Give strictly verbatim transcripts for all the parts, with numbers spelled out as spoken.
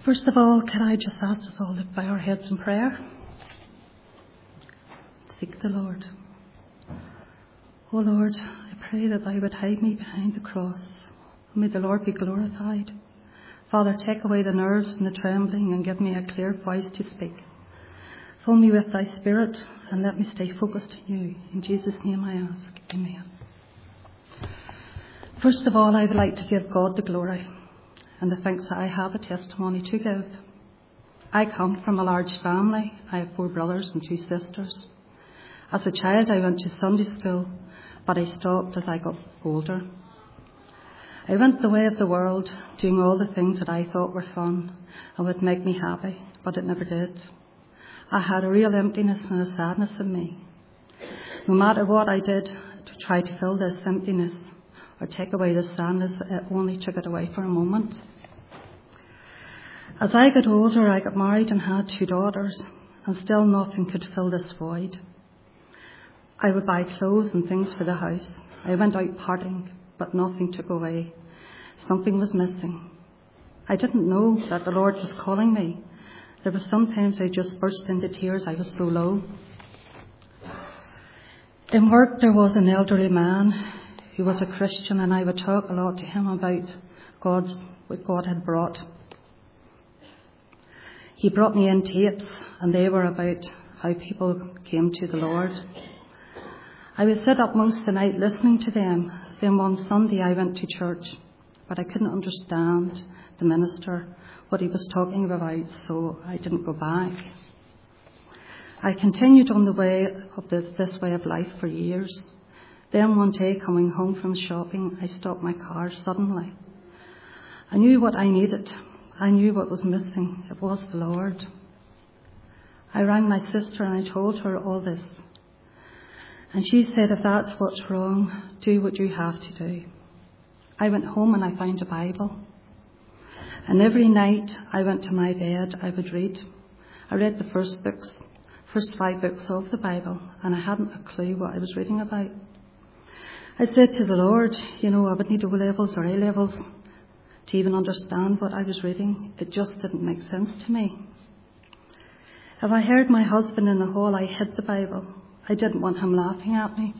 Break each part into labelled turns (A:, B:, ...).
A: First of all, can I just ask us all to bow our heads in prayer? Seek the Lord. Oh Lord, I pray that thou would hide me behind the cross. May the Lord be glorified. Father, take away the nerves and the trembling and give me a clear voice to speak. Fill me with thy spirit and let me stay focused on you. In Jesus' name I ask. Amen. First of all, I would like to give God the glory and the thanks that I have a testimony to give. I come from a large family. I have four brothers and two sisters. As a child, I went to Sunday school, but I stopped as I got older. I went the way of the world, doing all the things that I thought were fun and would make me happy, but it never did. I had a real emptiness and a sadness in me. No matter what I did to try to fill this emptiness or take away the sadness, it only took it away for a moment. As I got older, I got married and had two daughters, and still nothing could fill this void. I would buy clothes and things for the house. I went out partying, but nothing took away. Something was missing. I didn't know that the Lord was calling me. There were sometimes I just burst into tears. I was so low. In work, there was an elderly man who was a Christian, and I would talk a lot to him about God's, what God had brought. He brought me in tapes, and they were about how people came to the Lord. I would sit up most of the night listening to them. Then one Sunday I went to church, but I couldn't understand the minister, what he was talking about, so I didn't go back. I continued on the way of this, this way of life for years. Then one day, coming home from shopping, I stopped my car suddenly. I knew what I needed. I knew what was missing. It was the Lord. I rang my sister and I told her all this. And she said, if that's what's wrong, do what you have to do. I went home and I found a Bible. And every night I went to my bed, I would read. I read the first books, first five books of the Bible, and I hadn't a clue what I was reading about. I said to the Lord, you know, I would need O levels or A levels to even understand what I was reading. It just didn't make sense to me. If I heard my husband in the hall, I hid the Bible. I didn't want him laughing at me.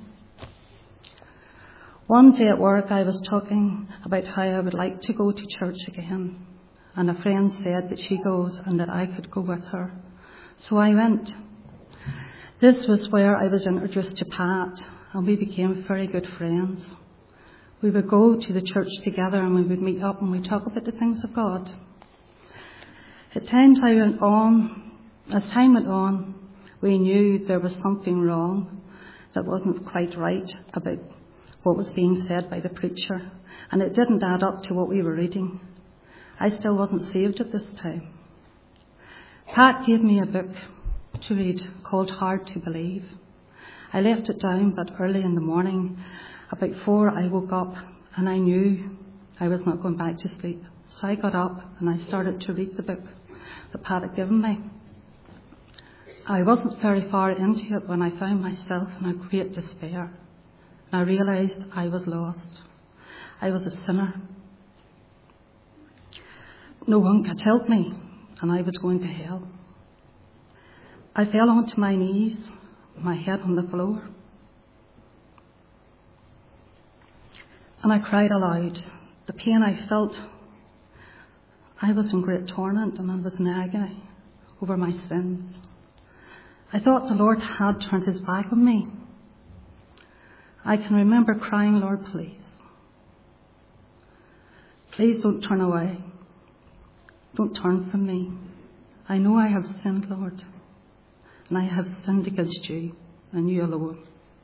A: One day at work, I was talking about how I would like to go to church again. And a friend said that she goes and that I could go with her. So I went. This was where I was introduced to Pat, and we became very good friends. We would go to the church together and we would meet up and we'd talk about the things of God. At times I went on, as time went on, we knew there was something wrong that wasn't quite right about what was being said by the preacher, and it didn't add up to what we were reading. I still wasn't saved at this time. Pat gave me a book to read called Hard to Believe. I left it down, but early in the morning, about four, I woke up and I knew I was not going back to sleep. So I got up and I started to read the book that Pat had given me. I wasn't very far into it when I found myself in a great despair. And I realised I was lost. I was a sinner. No one could help me, and I was going to hell. I fell onto my knees, my head on the floor. And I cried aloud. The pain I felt, I was in great torment and I was in agony over my sins. I thought the Lord had turned his back on me. I can remember crying, Lord, please. Please don't turn away. Don't turn from me. I know I have sinned, Lord, and I have sinned against you and you alone.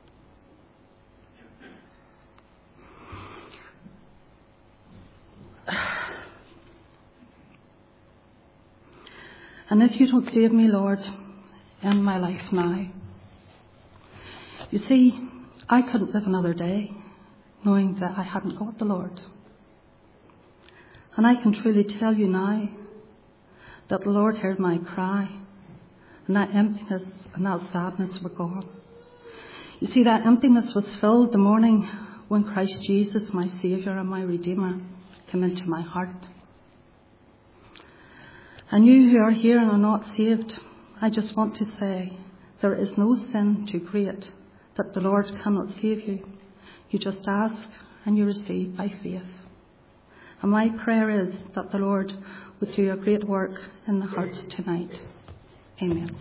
A: And if you don't save me, Lord, end my life now. You see, I couldn't live another day knowing that I hadn't got the Lord. And I can truly tell you now that the Lord heard my cry, and that emptiness and that sadness were gone. You see, that emptiness was filled the morning when Christ Jesus, my Saviour and my Redeemer, came into my heart. And you who are here and are not saved, I just want to say there is no sin too great that the Lord cannot save you. You just ask and you receive by faith. And my prayer is that the Lord would do a great work in the hearts tonight. Amen.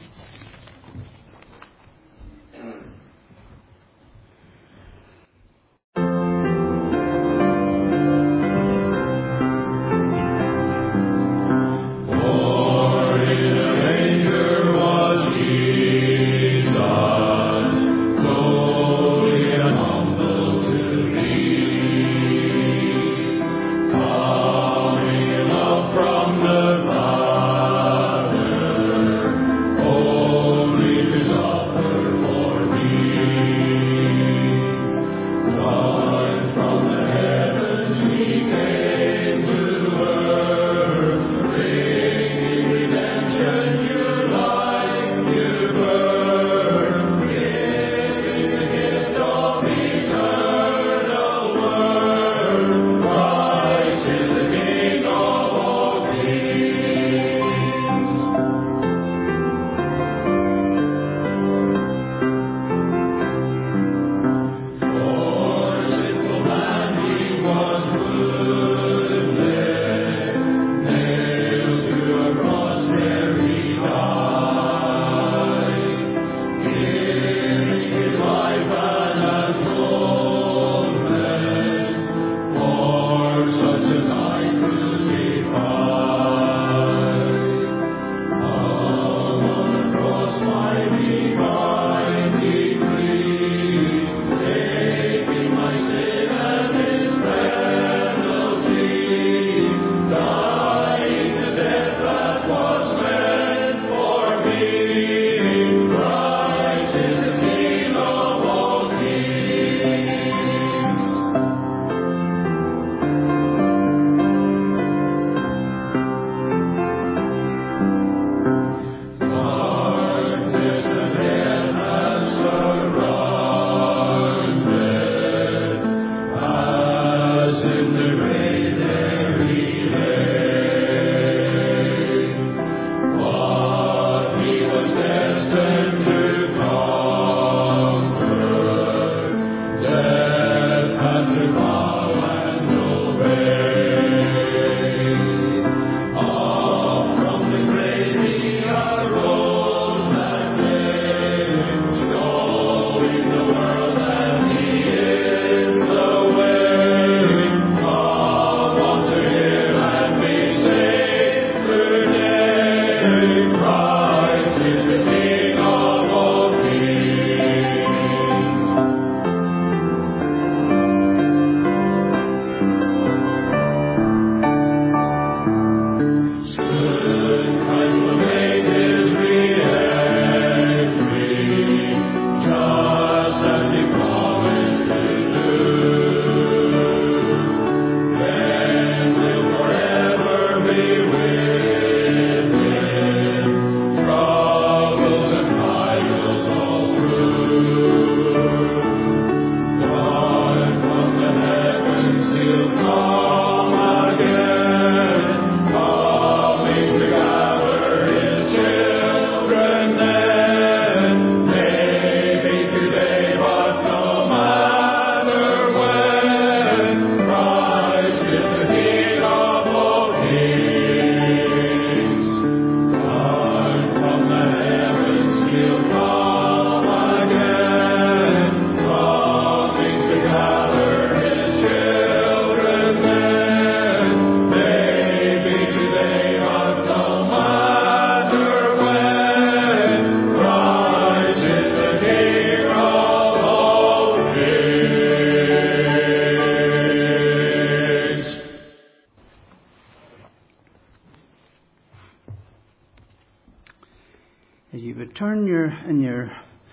B: turn your in your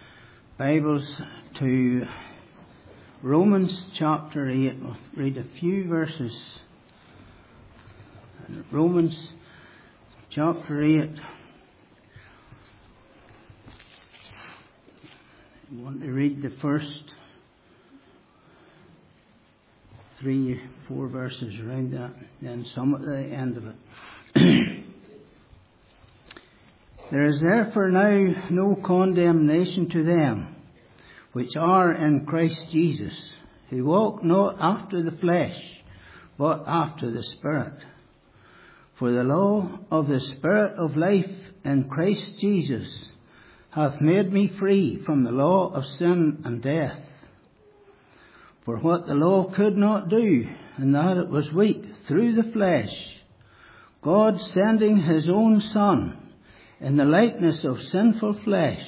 B: Bibles to Romans chapter eight. We'll read a few verses. Romans chapter eight. I want to read the first three, four verses around that, then some at the end of it. There is therefore now no condemnation to them which are in Christ Jesus, who walk not after the flesh, but after the Spirit. For the law of the Spirit of life in Christ Jesus hath made me free from the law of sin and death. For what the law could not do, in that it was weak through the flesh, God sending his own Son in the likeness of sinful flesh,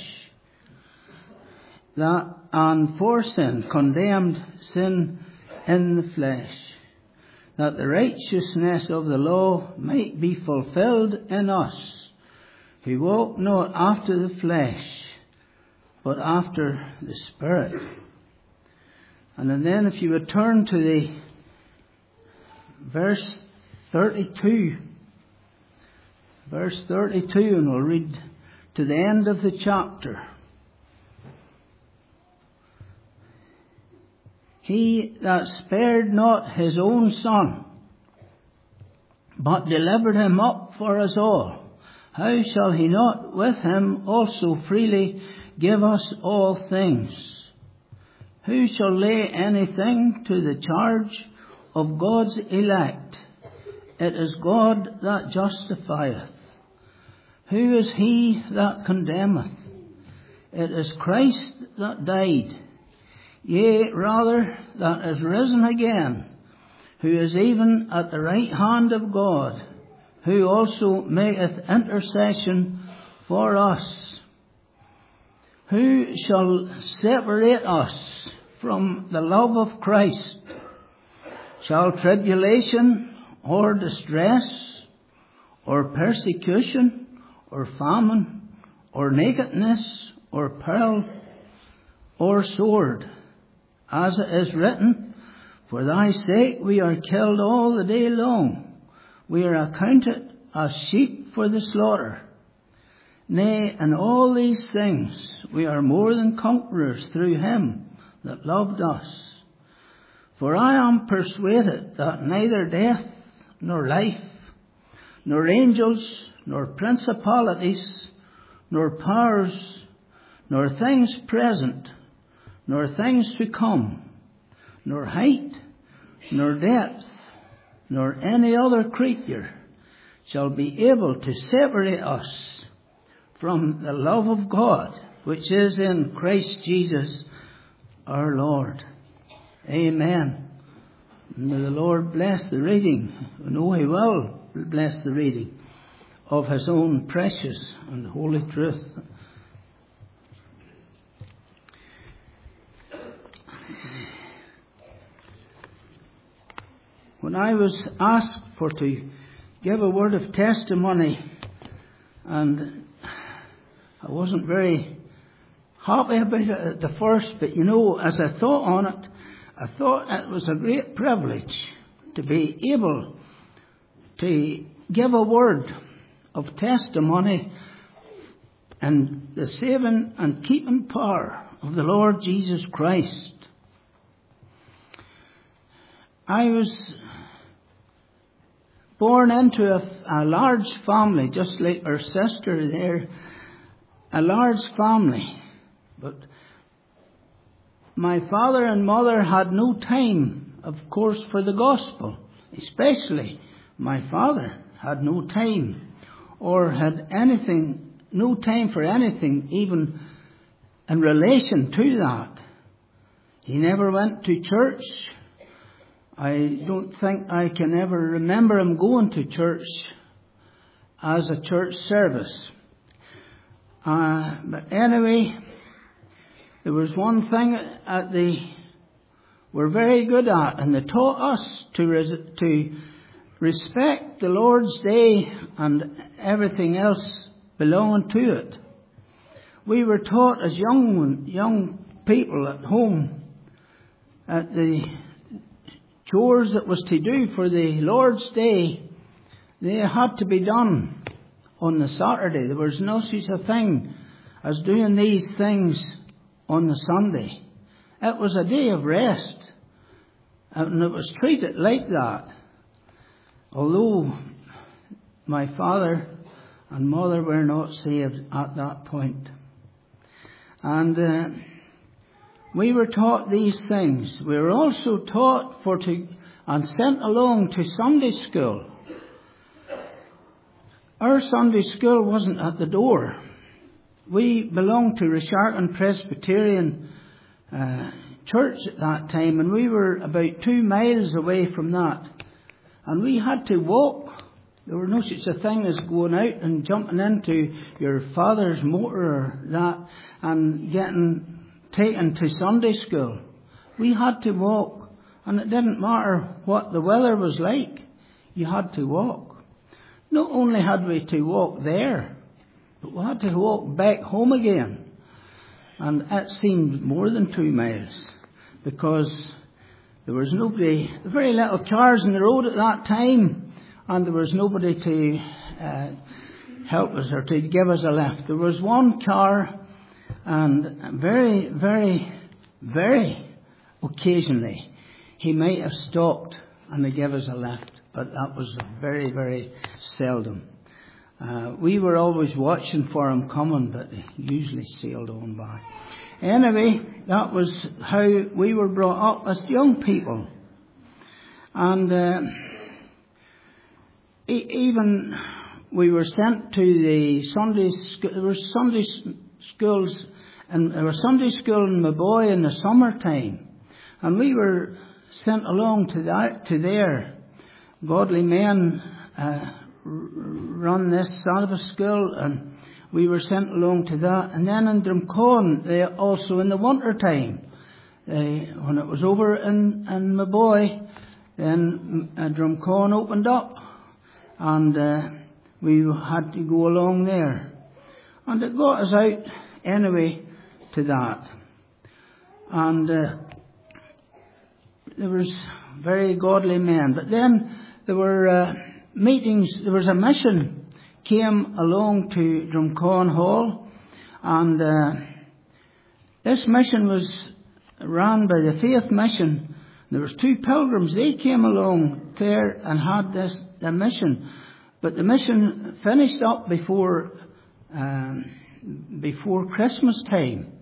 B: that and for sin condemned sin in the flesh, that the righteousness of the law might be fulfilled in us, who walk not after the flesh, but after the Spirit. And then if you would turn to the verse thirty-two, verse thirty-two, and we'll read to the end of the chapter. He that spared not his own Son, but delivered him up for us all, how shall he not with him also freely give us all things? Who shall lay anything to the charge of God's elect? It is God that justifieth. Who is he that condemneth? It is Christ that died, yea, rather, that is risen again, who is even at the right hand of God, who also maketh intercession for us. Who shall separate us from the love of Christ? Shall tribulation, or distress, or persecution, or famine, or nakedness, or peril, or sword? As it is written, for thy sake we are killed all the day long. We are accounted as sheep for the slaughter. Nay, in all these things we are more than conquerors through him that loved us. For I am persuaded that neither death, nor life, nor angels, nor principalities, nor powers, nor things present, nor things to come, nor height, nor depth, nor any other creature shall be able to separate us from the love of God, which is in Christ Jesus our Lord. Amen. May the Lord bless the reading. I know he will bless the reading of his own precious and holy truth. When I was asked for to give a word of testimony, and I wasn't very happy about it at the first, but you know, as I thought on it, I thought it was a great privilege to be able to give a word of testimony and the saving and keeping power of the Lord Jesus Christ. I was born into a, a large family, just like our sister there, a large family. But my father and mother had no time, of course, for the gospel. Especially my father had no time, or had anything, no time for anything, even in relation to that. He never went to church. I don't think I can ever remember him going to church as a church service. Uh, but anyway, there was one thing that they were very good at, and they taught us to res- to respect the Lord's Day and everything else belonging to it. We were taught as young young people at home at the chores that was to do for the Lord's Day, they had to be done on the Saturday. There was no such a thing as doing these things on the Sunday. It was a day of rest, and it was treated like that. Although my father and mother were not saved at that point. And uh, we were taught these things. We were also taught for to and sent along to Sunday school. Our Sunday school wasn't at the door. We belonged to Resharton Presbyterian uh, Church at that time, and we were about two miles away from that. And we had to walk. There was no such a thing as going out and jumping into your father's motor or that and getting taken to Sunday school. We had to walk, and it didn't matter what the weather was like. You had to walk. Not only had we to walk there, but we had to walk back home again. And it seemed more than two miles, because there was nobody, very little cars on the road at that time, and there was nobody to uh, help us or to give us a lift. There was one car, and very, very, very occasionally he might have stopped and they gave us a lift, but that was very, very seldom. Uh, we were always watching for him coming, but he usually sailed on by. Anyway, that was how we were brought up as young people. And uh, e- even we were sent to the Sunday school. There were Sunday schools, and there was Sunday school in Maboy in the summertime, and we were sent along to that to there. Godly men uh, run this Sabbath school, and we were sent along to that. And then in Drumcone, they also in the winter time, they, when it was over in, in Maboy, then uh, Drumcone opened up, and uh, we had to go along there. And it got us out anyway to that. And uh, there was very godly men. But then there were uh, meetings, there was a mission came along to Drumcone Hall, and uh, this mission was run by the Faith Mission. There was two pilgrims. They came along there and had this the mission, but the mission finished up before um, before Christmas time,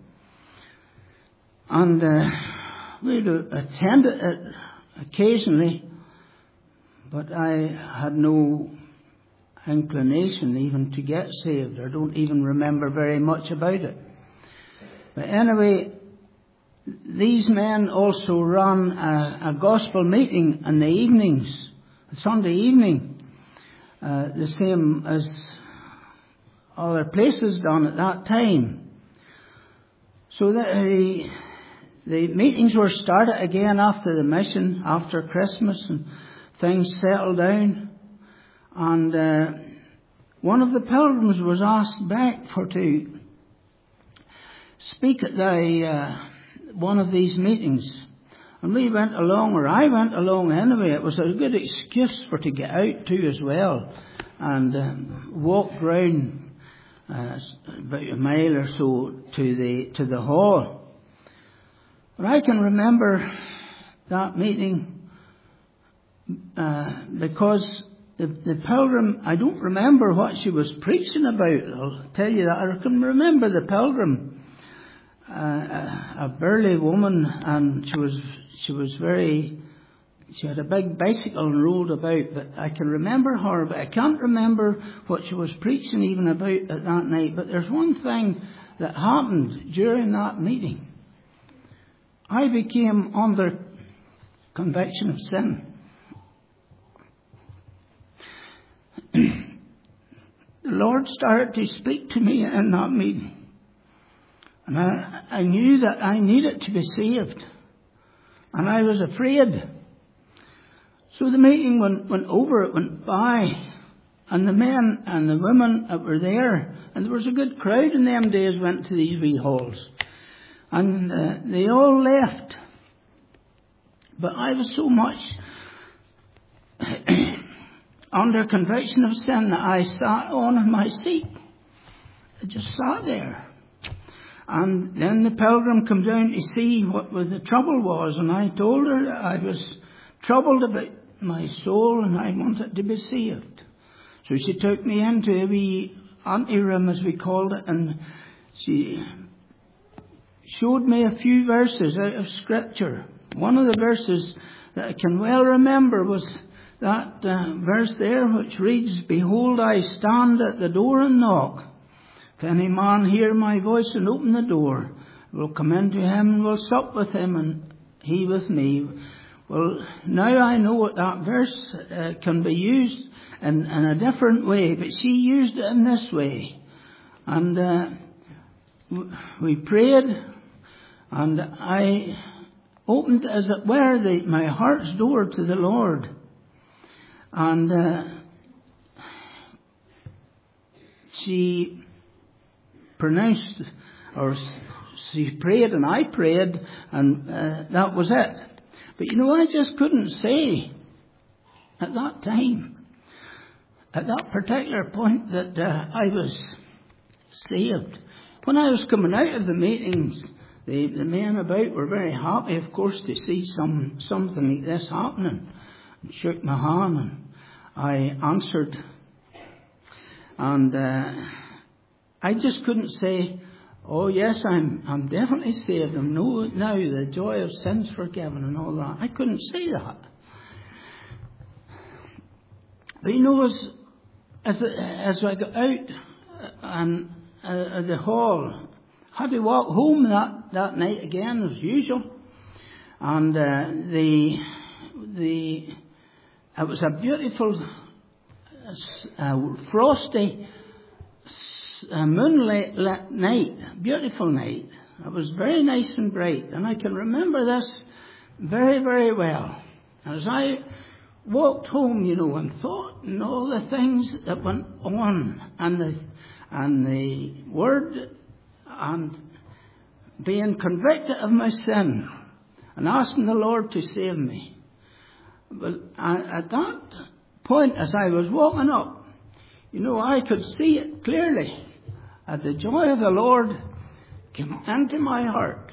B: and uh, we'd attended it occasionally, but I had no inclination even to get saved. I don't even remember very much about it. But anyway, these men also run a, a gospel meeting in the evenings, Sunday evening, uh, the same as other places done at that time. So that the, the meetings were started again after the mission, after Christmas, and things settled down. And uh, one of the pilgrims was asked back for to speak at the uh, one of these meetings. And we went along, or I went along anyway. It was a good excuse for to get out too as well, and um, walk round uh, about a mile or so to the to the hall. But I can remember that meeting uh, because the, the pilgrim, I don't remember what she was preaching about. I'll tell you that. I can remember the pilgrim, uh, a, a burly woman, and she was she was very. She had a big bicycle and rolled about, but I can remember her, but I can't remember what she was preaching even about at that night. But there's one thing that happened during that meeting. I became under conviction of sin. The Lord started to speak to me in that meeting. And I, I knew that I needed to be saved. And I was afraid. So the meeting went, went over, it went by. And the men and the women that were there, and there was a good crowd in them days, went to these wee halls. And uh, they all left. But I was so much under conviction of sin that I sat on my seat. I just sat there. And then the pilgrim came down to see what the trouble was, and I told her that I was troubled about my soul and I wanted to be saved. So she took me into a wee anteroom, as we called it, and she showed me a few verses out of Scripture. One of the verses that I can well remember was that uh, verse there which reads, "Behold, I stand at the door and knock. If any man hear my voice and open the door, I will come into him and will sup with him and he with me." Well, now I know what that verse uh, can be used in, in a different way, but she used it in this way. And uh, we prayed, and I opened, as it were, the, my heart's door to the Lord. And uh, she pronounced, or she prayed and I prayed, and uh, that was it. But you know, I just couldn't say at that time, at that particular point, that uh, I was saved. When I was coming out of the meetings, the, the men about were very happy, of course, to see some something like this happening. And shook my hand, and I answered. And uh, I just couldn't say, "Oh yes, I'm I'm definitely saved. I know now the joy of sins forgiven," and all that. I couldn't say that. But you know, as as, as I got out and uh, the hall, I had to walk home that, that night again as usual, and uh, the the it was a beautiful uh, frosty uh, moonlit night, beautiful night. It was very nice and bright, and I can remember this very, very well. As I walked home, you know, and thought and all the things that went on, and the and the word, and being convicted of my sin, and asking the Lord to save me. But at that point, as I was walking up, you know, I could see it clearly. As the joy of the Lord came into my heart,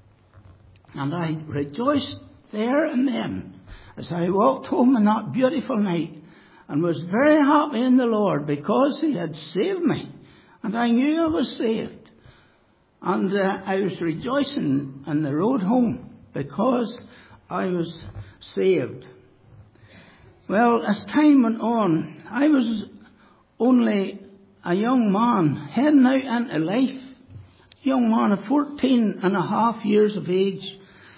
B: and I rejoiced there and then as I walked home on that beautiful night, and was very happy in the Lord because He had saved me, and I knew I was saved. And uh, I was rejoicing on the road home because I was saved. Well, as time went on, I was only a young man heading out into life. A young man of fourteen and a half years of age.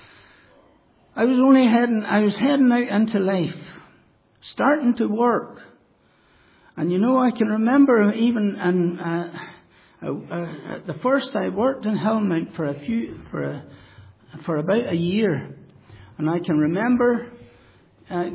B: I was only heading, I was heading out into life, starting to work. And you know, I can remember even in, uh, uh, uh, at the first I worked in Hillmount for a few, for a, for about a year. And I can remember uh,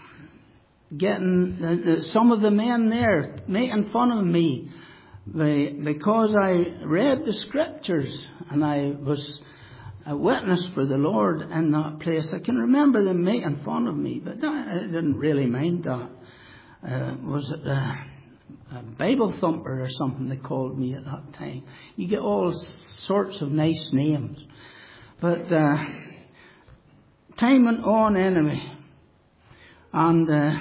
B: getting the, the, some of the men there making fun of me they, because I read the Scriptures and I was a witness for the Lord in that place. I can remember them making fun of me, but I didn't really mind that. Uh, was it a, a Bible thumper or something they called me at that time? You get all sorts of nice names. But uh, time went on anyway. And uh,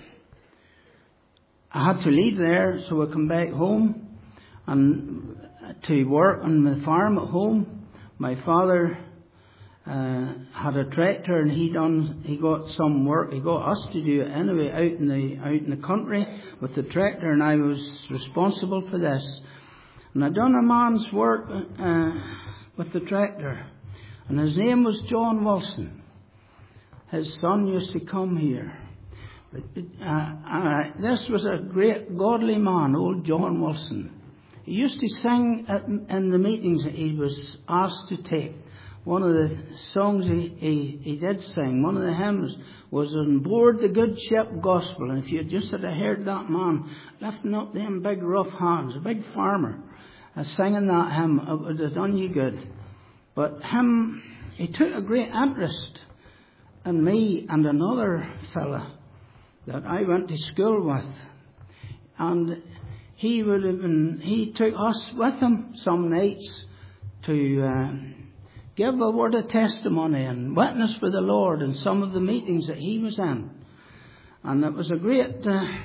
B: I had to leave there, so I come back home and to work on the farm at home. My father uh, had a tractor, and he done he got some work. He got us to do it anyway out in the out in the country with the tractor, and I was responsible for this. And I done a man's work uh, with the tractor, and his name was John Wilson. His son used to come here. But uh, uh, this was a great godly man, old John Wilson. He used to sing at, in the meetings that he was asked to take. One of the songs he, he, he did sing, one of the hymns, was On Board the Good Ship Gospel. And if you just had heard that man lifting up them big rough hands, a big farmer, uh, singing that hymn, it would have done you good. But him, he took a great interest in me and another fella that I went to school with. And he would have been, he took us with him some nights to uh, give a word of testimony and witness for the Lord in some of the meetings that he was in. And it was a great uh,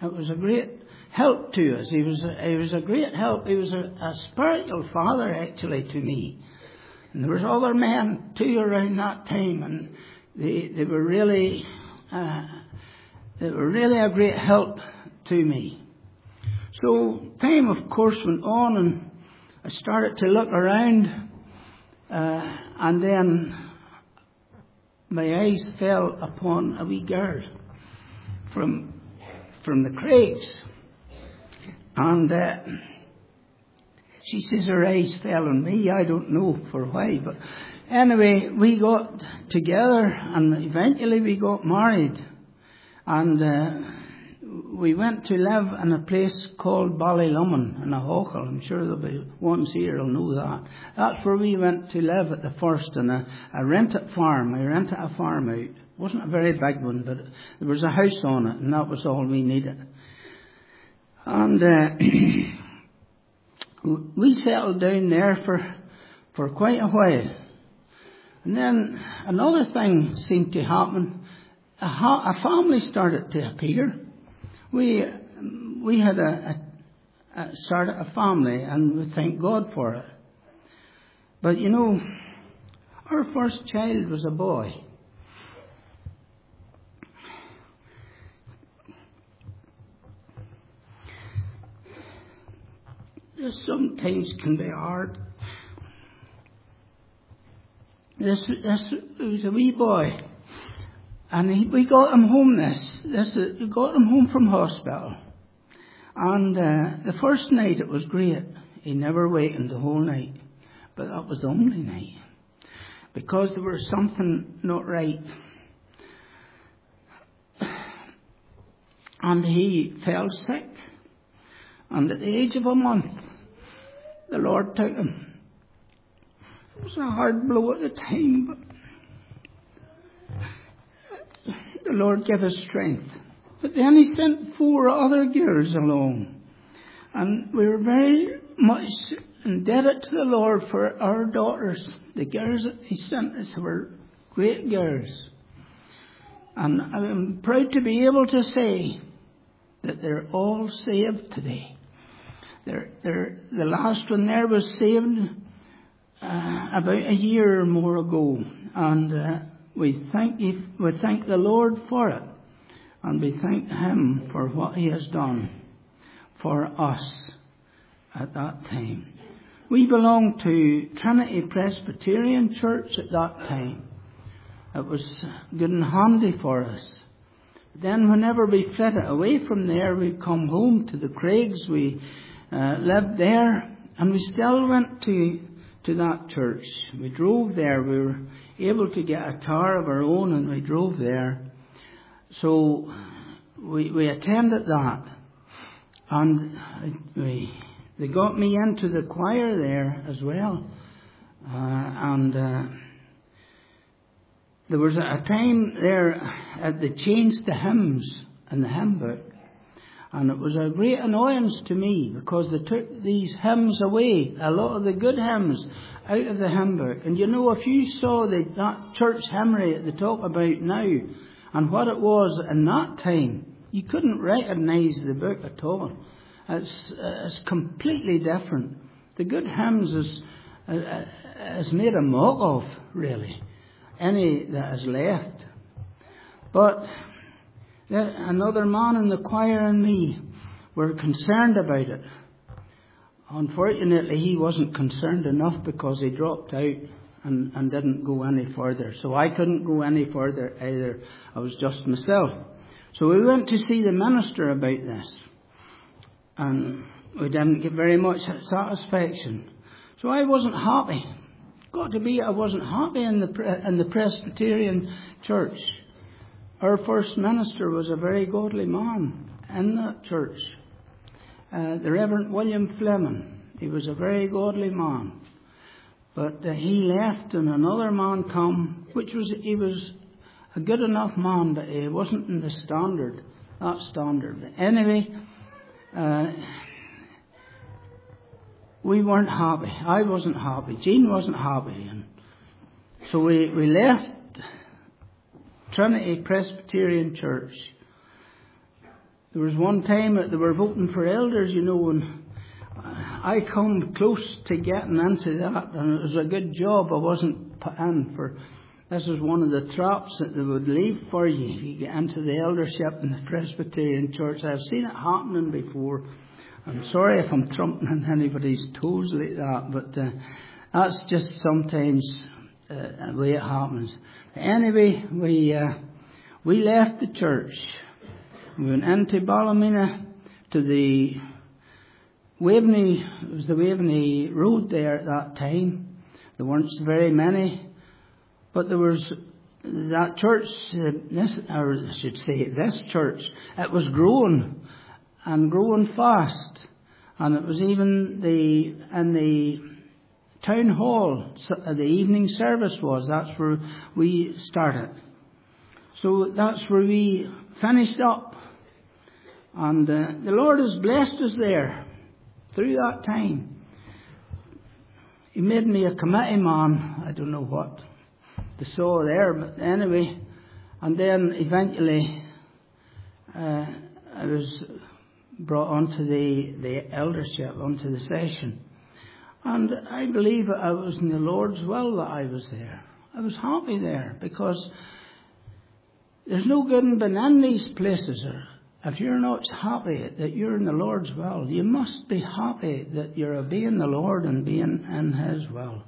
B: It was a great help to us. He was a, he was a great help. He was a, a spiritual father, actually, to me. And there was other men, too, around that time, and they, they were really, uh, they were really a great help to me. So time, of course, went on, and I started to look around, uh, and then my eyes fell upon a wee girl from from the Craigs, and uh, she says her eyes fell on me. I don't know for why, but anyway, we got together, and eventually we got married, and uh, we went to live in a place called Ballylumman in a Hawkle. I'm sure there'll be ones here who'll know that. That's where we went to live at the first, in a, a rented farm. I rented a farm out. It wasn't a very big one, but there was a house on it, and that was all we needed. And uh, we settled down there for for quite a while. And then another thing seemed to happen. A, ha- a family started to appear. We we had a, a, a started a family, and we thank God for it. But you know, our first child was a boy. This sometimes can be hard. This this was a wee boy. And he, we got him home this. this we got him home from hospital. And uh, the first night it was great. He never wakened the whole night. But that was the only night. Because there was something not right. And he fell sick. And at the age of a month, the Lord took him. It was a hard blow at the time, but the Lord gave us strength. But then he sent four other girls along. And we were very much indebted to the Lord for our daughters. The girls that he sent us were great girls. And I'm proud to be able to say that they're all saved today. They're, they're, the last one there was saved uh, about a year or more ago. And uh, We thank you, we thank the Lord for it, and we thank Him for what He has done for us at that time. We belonged to Trinity Presbyterian Church at that time. It was good and handy for us. Then whenever we flitted away from there, we'd come home to the Craigs. We uh, lived there, and we still went to to that church. We drove there. We were able to get a car of our own, and we drove there. So we we attended that, and we they got me into the choir there as well. Uh, and uh, there was a time there uh, they changed the hymns in the hymn book. And it was a great annoyance to me because they took these hymns away, a lot of the good hymns, out of the hymn book. And you know, if you saw the, that church hymnary that they talk about now and what it was in that time, you couldn't recognise the book at all. It's, uh, it's completely different. The good hymns is, uh, is made a mock of, really, any that is left. But another man in the choir and me were concerned about it. Unfortunately, he wasn't concerned enough because he dropped out and, and didn't go any further. So I couldn't go any further either. I was just myself. So we went to see the minister about this. And we didn't get very much satisfaction. So I wasn't happy. Got to be, I wasn't happy in the in the Presbyterian church. Our first minister was a very godly man in that church. Uh, the Reverend William Fleming. He was a very godly man. But uh, he left and another man come, which was, he was a good enough man, but he wasn't in the standard, that standard. But anyway, uh, we weren't happy. I wasn't happy. Jean wasn't happy. And so we, we left Trinity Presbyterian Church. there was one time that they were voting for elders, you know, and I come close to getting into that, and it was a good job I wasn't put in for. This is one of the traps that they would leave for you if you get into the eldership in the Presbyterian Church. I've seen it happening before. I'm sorry if I'm trampling anybody's toes like that, but uh, that's just sometimes uh, the way it happens. Anyway, we uh, we left the church. We went into Ballymena to the Waveney. It was the Waveney Road there at that time. There weren't very many. But there was that church, uh, this, or I should say this church, it was growing and growing fast. And it was even the, in the town hall, so the evening service was, that's where we started. So that's where we finished up. And uh, the Lord has blessed us there through that time. He made me a committee man, I don't know what the saw there, but anyway, and then eventually uh, I was brought onto the, the eldership, onto the session. And I believe I was in the Lord's will that I was there. I was happy there, because there's no good in being in these places if you're not happy that you're in the Lord's will. You must be happy that you're obeying the Lord and being in His will.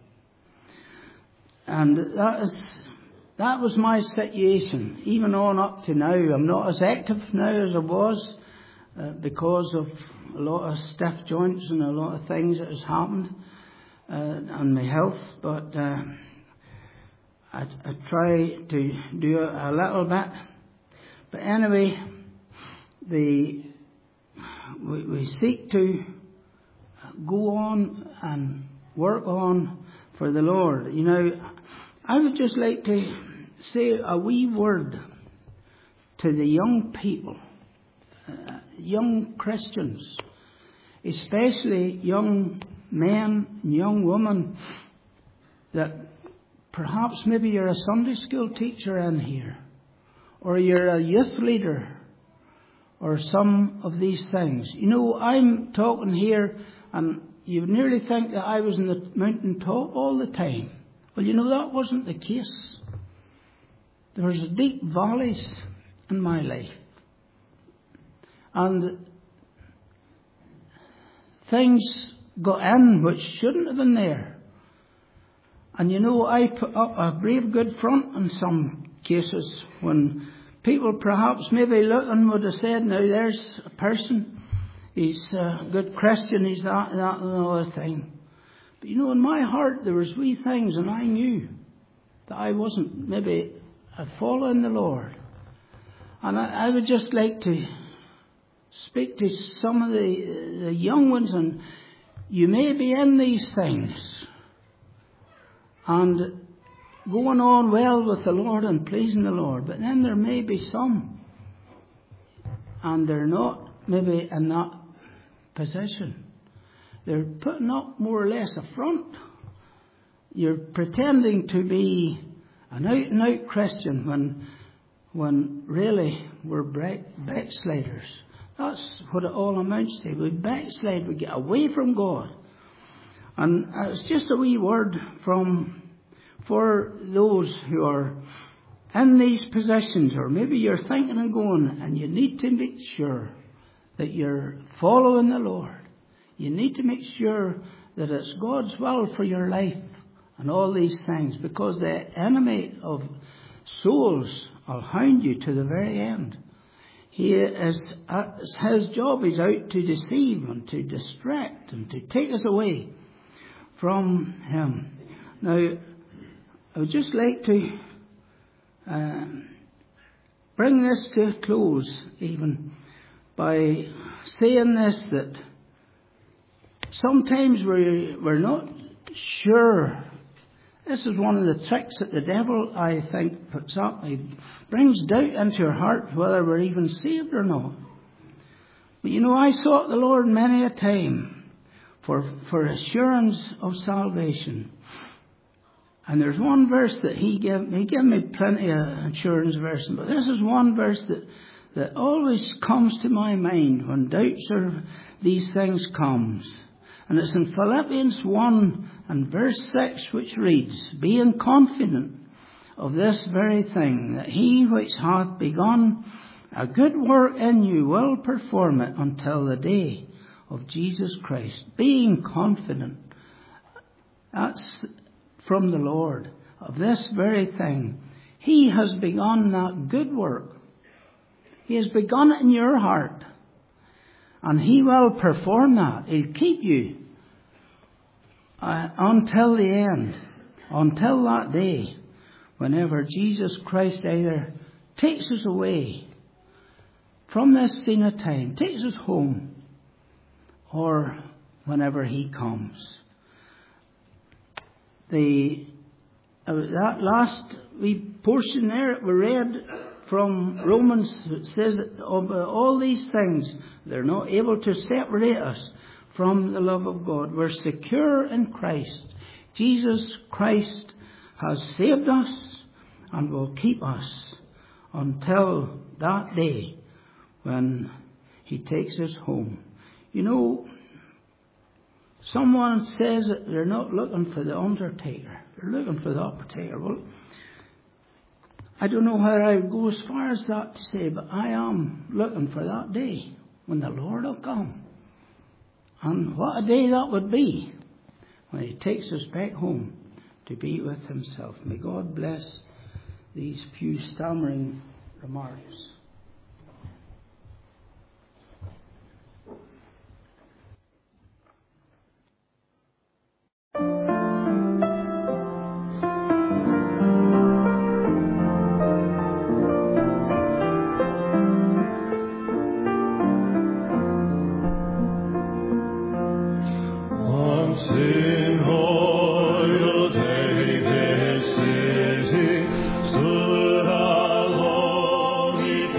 B: And that is, that was my situation, even on up to now. I'm not as active now as I was uh, because of a lot of stiff joints and a lot of things that has happened uh, and my health. But uh, I, I try to do a, a little bit. But anyway, the we, we seek to go on and work on for the Lord. You know, I would just like to say a wee word to the young people, uh, young Christians, especially young men and young women, that perhaps maybe you're a Sunday school teacher in here, or you're a youth leader, or some of these things. You know, I'm talking here and you nearly think that I was in the mountain top all the time. Well, you know, that wasn't the case. There was deep valleys in my life. And things got in which shouldn't have been there. And you know, I put up a brave good front in some cases when people perhaps maybe looking would have said, now there's a person, he's a good Christian, he's that, that and the other thing. But you know, in my heart there was wee things, and I knew that I wasn't maybe a following the Lord. And I, I would just like to speak to some of the, the young ones, and you may be in these things and going on well with the Lord and pleasing the Lord, but then there may be some, and they're not maybe in that position. They're putting up more or less a front. You're pretending to be an out and out Christian when when really we're backsliders. That's what it all amounts to. We backslide, we get away from God. And it's just a wee word from for those who are in these positions, or maybe you're thinking of going, and you need to make sure that you're following the Lord. You need to make sure that it's God's will for your life and all these things, because the enemy of souls will hound you to the very end. He is, uh, his job is out to deceive and to distract and to take us away from Him. Now, I would just like to uh, bring this to a close even by saying this, that sometimes we're, we're not sure. This is one of the tricks that the devil, I think, puts up. He brings doubt into your heart whether we're even saved or not. But you know, I sought the Lord many a time for, for assurance of salvation. And there's one verse that he gave me. He gave me plenty of assurance verses, but this is one verse that, that always comes to my mind when doubts or these things comes. And it's in Philippians one and verse six, which reads, being confident of this very thing, that he which hath begun a good work in you will perform it until the day of Jesus Christ. Being confident, that's from the Lord, of this very thing. He has begun that good work. He has begun it in your heart. And he will perform that. He'll keep you uh, until the end. Until that day. Whenever Jesus Christ either takes us away from this scene of time, takes us home, or whenever he comes. The uh, that last wee portion there that we read from Romans, it says that of uh, all these things, they're not able to separate us from the love of God. We're secure in Christ. Jesus Christ has saved us and will keep us until that day when he takes us home. You know, someone says that they're not looking for the undertaker. They're looking for the undertaker. Well, I don't know whether I would go as far as that to say, but I am looking for that day when the Lord will come. And what a day that would be when he takes us back home to be with himself. May God bless these few stammering remarks.
C: Stood alone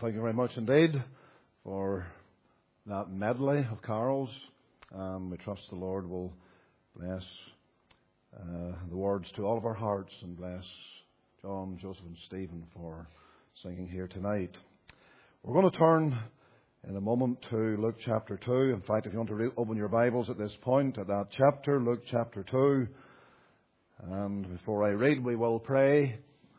C: thank you very much indeed for that medley of carols. Um, we trust the Lord will bless uh, the words to all of our hearts and bless John, Joseph and Stephen for singing here tonight. We're going to turn in a moment to Luke chapter two. In fact, if you want to re- open your Bibles at this point, at that chapter, Luke chapter two. And before I read, we will pray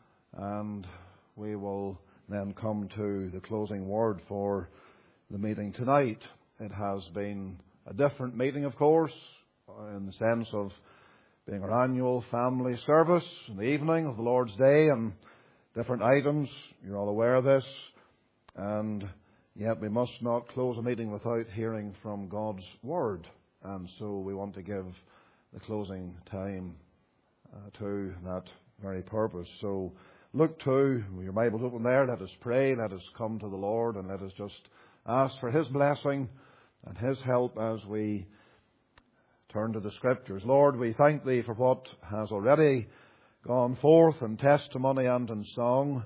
C: and we will then come to the closing word for the meeting tonight. It has been a different meeting, of course, in the sense of being our annual family service in the evening of the Lord's Day and different items. You're all aware of this. And yet we must not close a meeting without hearing from God's Word. And so we want to give the closing time uh, to that very purpose. So Luke two, with your Bibles open there, let us pray, let us come to the Lord, and let us just ask for His blessing and His help as we turn to the Scriptures. Lord, we thank Thee for what has already gone forth in testimony and in song,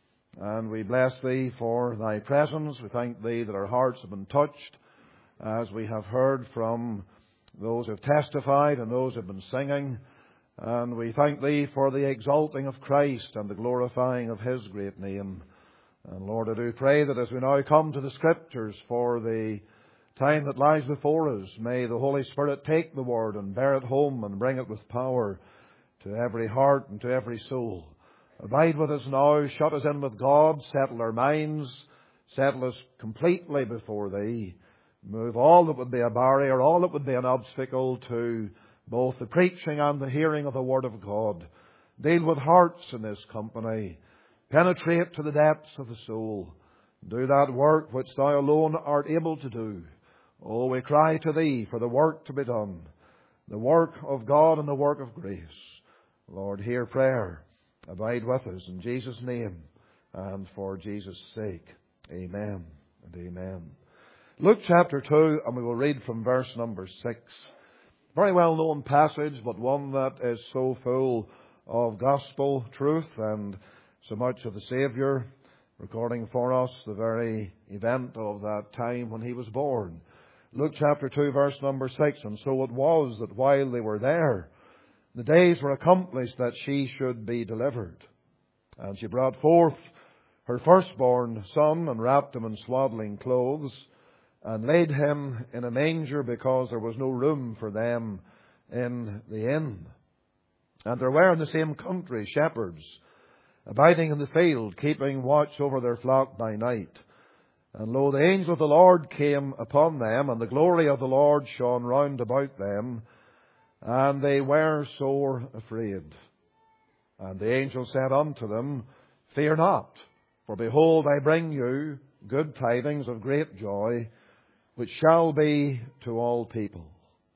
C: and we bless Thee for Thy presence. We thank Thee that our hearts have been touched as we have heard from those who have testified and those who have been singing. And we thank Thee for the exalting of Christ and the glorifying of His great name. And Lord, I do pray that as we now come to the Scriptures for the time that lies before us, may the Holy Spirit take the Word and bear it home and bring it with power to every heart and to every soul. Abide with us now, shut us in with God, settle our minds, settle us completely before Thee. Move all that would be a barrier, all that would be an obstacle to both the preaching and the hearing of the Word of God. Deal with hearts in this company. Penetrate to the depths of the soul. Do that work which Thou alone art able to do. Oh, we cry to Thee for the work to be done, the work of God and the work of grace. Lord, hear prayer. Abide with us in Jesus' name and for Jesus' sake. Amen and amen. Luke chapter two, and we will read from verse number six. Very well known passage, but one that is so full of gospel truth and so much of the Saviour recording for us the very event of that time when He was born. Luke chapter two, verse number six. And so it was that while they were there, the days were accomplished that she should be delivered. And she brought forth her firstborn son and wrapped him in swaddling clothes and laid him in a manger because there was no room for them in the inn. And there were in the same country shepherds abiding in the field, keeping watch over their flock by night. And lo, the angel of the Lord came upon them, and the glory of the Lord shone round about them, and they were sore afraid. And the angel said unto them, Fear not, for behold, I bring you good tidings of great joy, which shall be to all people.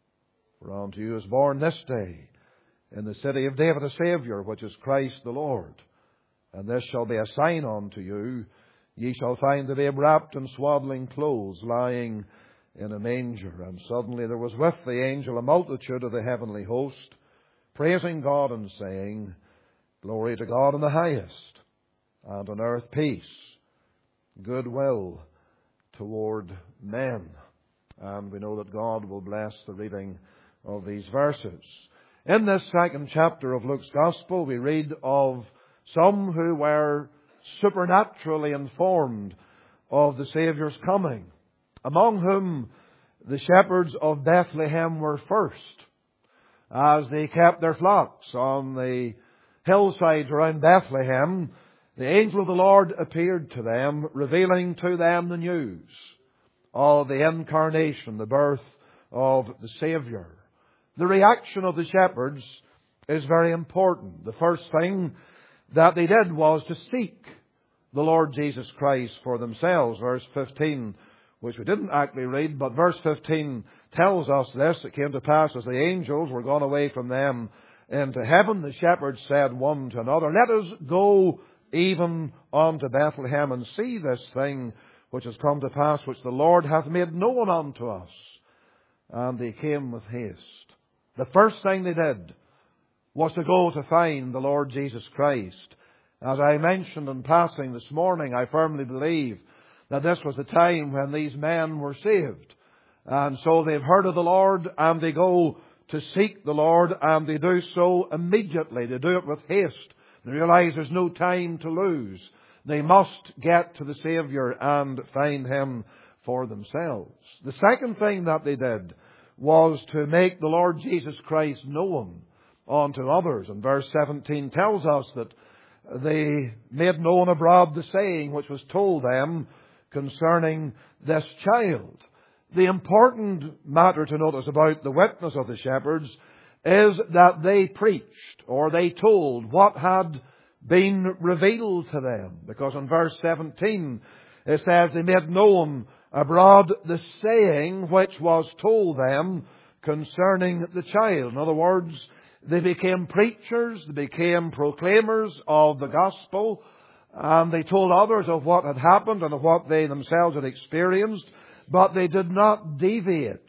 C: For unto you is born this day in the city of David a Saviour, which is Christ the Lord. And this shall be a sign unto you. Ye shall find the babe wrapped in swaddling clothes, lying in a manger. And suddenly there was with the angel a multitude of the heavenly host, praising God and saying, Glory to God in the highest, and on earth peace, goodwill toward men. And we know that God will bless the reading of these verses. In this second chapter of Luke's Gospel, we read of some who were supernaturally informed of the Saviour's coming, among whom the shepherds of Bethlehem were first, as they kept their flocks on the hillsides around Bethlehem. The angel of the Lord appeared to them, revealing to them the news of the incarnation, the birth of the Saviour. The reaction of the shepherds is very important. The first thing that they did was to seek the Lord Jesus Christ for themselves. Verse fifteen, which we didn't actually read, but verse fifteen tells us this. It came to pass as the angels were gone away from them into heaven, the shepherds said one to another, Let us go even unto Bethlehem and see this thing which has come to pass, which the Lord hath made known unto us. And they came with haste. The first thing they did was to go to find the Lord Jesus Christ. As I mentioned in passing this morning, I firmly believe that this was the time when these men were saved. And so they've heard of the Lord, and they go to seek the Lord, and they do so immediately. They do it with haste. They realize there's no time to lose. They must get to the Saviour and find Him for themselves. The second thing that they did was to make the Lord Jesus Christ known unto others. And verse seventeen tells us that they made known abroad the saying which was told them concerning this child. The important matter to notice about the witness of the shepherds is that they preached, or they told, what had been revealed to them. Because in verse seventeen it says they made known abroad the saying which was told them concerning the child. In other words, they became preachers, they became proclaimers of the gospel, and they told others of what had happened and of what they themselves had experienced, but they did not deviate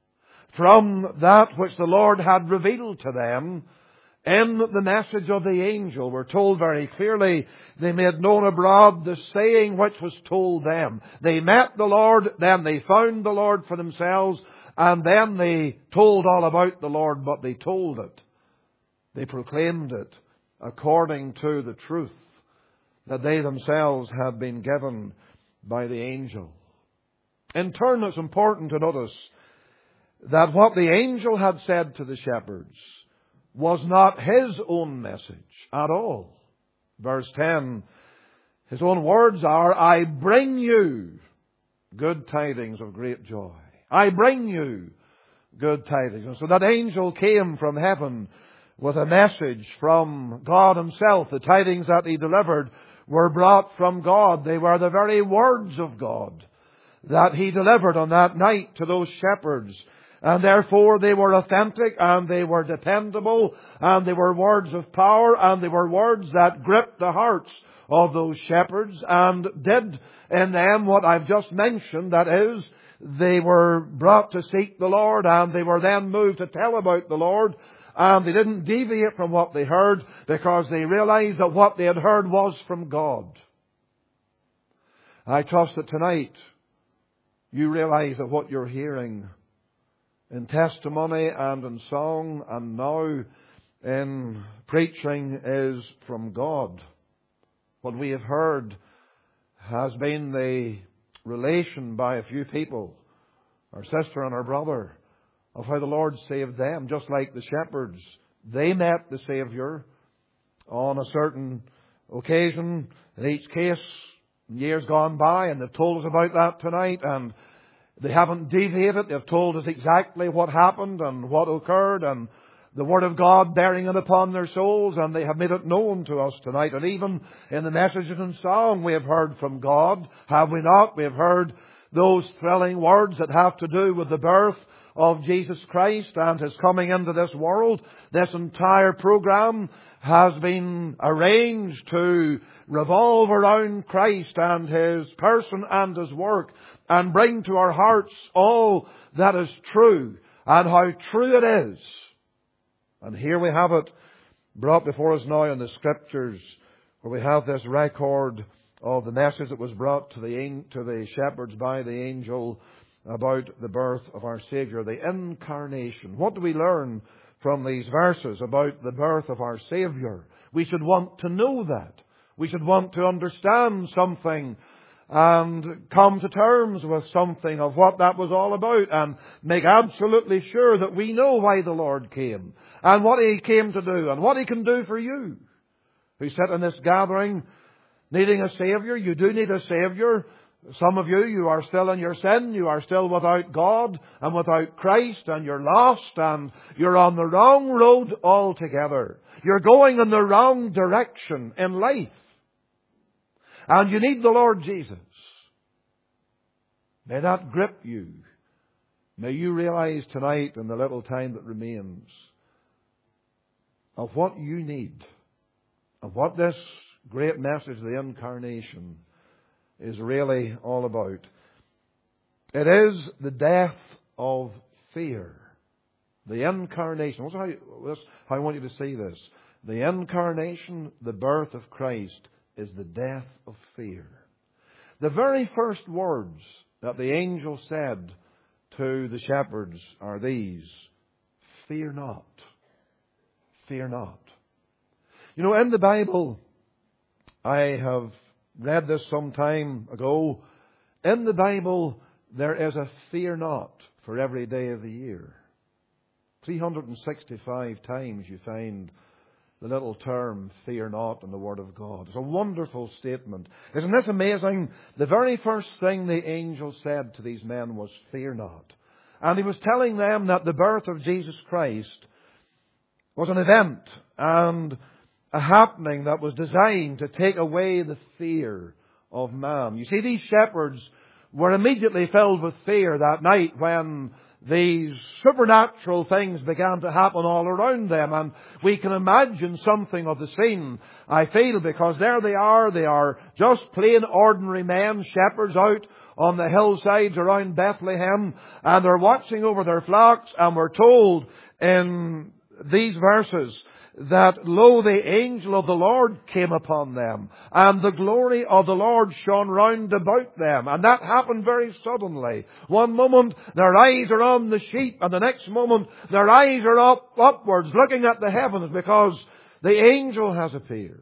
C: from that which the Lord had revealed to them in the message of the angel. We're told very clearly, they made known abroad the saying which was told them. They met the Lord, then they found the Lord for themselves, and then they told all about the Lord, but they told it. They proclaimed it according to the truth that they themselves had been given by the angel. In turn, it's important to notice that what the angel had said to the shepherds was not his own message at all. Verse ten, his own words are, I bring you good tidings of great joy. I bring you good tidings. And so that angel came from heaven with a message from God Himself. The tidings that he delivered were brought from God. They were the very words of God that he delivered on that night to those shepherds. And therefore they were authentic, and they were dependable, and they were words of power, and they were words that gripped the hearts of those shepherds and did in them what I've just mentioned. That is, they were brought to seek the Lord, and they were then moved to tell about the Lord, and they didn't deviate from what they heard because they realized that what they had heard was from God. I trust that tonight you realize that what you're hearing in testimony and in song and now in preaching is from God. What we have heard has been the relation by a few people, our sister and our brother, of how the Lord saved them. Just like the shepherds, they met the Saviour on a certain occasion, in each case, years gone by, and they've told us about that tonight, and they haven't deviated. They've told us exactly what happened and what occurred, and the Word of God bearing it upon their souls, and they have made it known to us tonight. And even in the messages and song we have heard from God, have we not? We have heard those thrilling words that have to do with the birth of Jesus Christ and His coming into this world. This entire program has been arranged to revolve around Christ and His person and His work, and bring to our hearts all that is true and how true it is. And here we have it brought before us now in the Scriptures, where we have this record of the message that was brought to the, to the shepherds by the angel about the birth of our Saviour, the incarnation. What do we learn from these verses about the birth of our Saviour? We should want to know that. We should want to understand something and come to terms with something of what that was all about, and make absolutely sure that we know why the Lord came and what He came to do and what He can do for you who sit in this gathering needing a Saviour. You do need a Saviour. Some of you, you are still in your sin. You are still without God and without Christ, and you're lost, and you're on the wrong road altogether. You're going in the wrong direction in life. And you need the Lord Jesus. May that grip you. May you realize tonight, in the little time that remains, of what you need, of what this great message of the incarnation is really all about. It is the death of fear. The incarnation. That's how, that's how I want you to see this. The incarnation, the birth of Christ, is the death of fear. the very first words that the angel said to the shepherds are these: fear not. Fear not. You know, in the Bible, I have read this some time ago, in the Bible there is a fear not for every day of the year. three hundred sixty-five times you find the little term fear not in the Word of God. It's a wonderful statement. Isn't this amazing? The very first thing the angel said to these men was fear not. And he was telling them that the birth of Jesus Christ was an event and a happening that was designed to take away the fear of man. You see, these shepherds were immediately filled with fear that night when these supernatural things began to happen all around them. And we can imagine something of the scene, I feel, because there they are. They are just plain ordinary men, shepherds out on the hillsides around Bethlehem. And they're watching over their flocks. And we're told in these verses that, lo, the angel of the Lord came upon them, and the glory of the Lord shone round about them. And that happened very suddenly. One moment their eyes are on the sheep, and the next moment their eyes are up upwards, looking at the heavens, because the angel has appeared.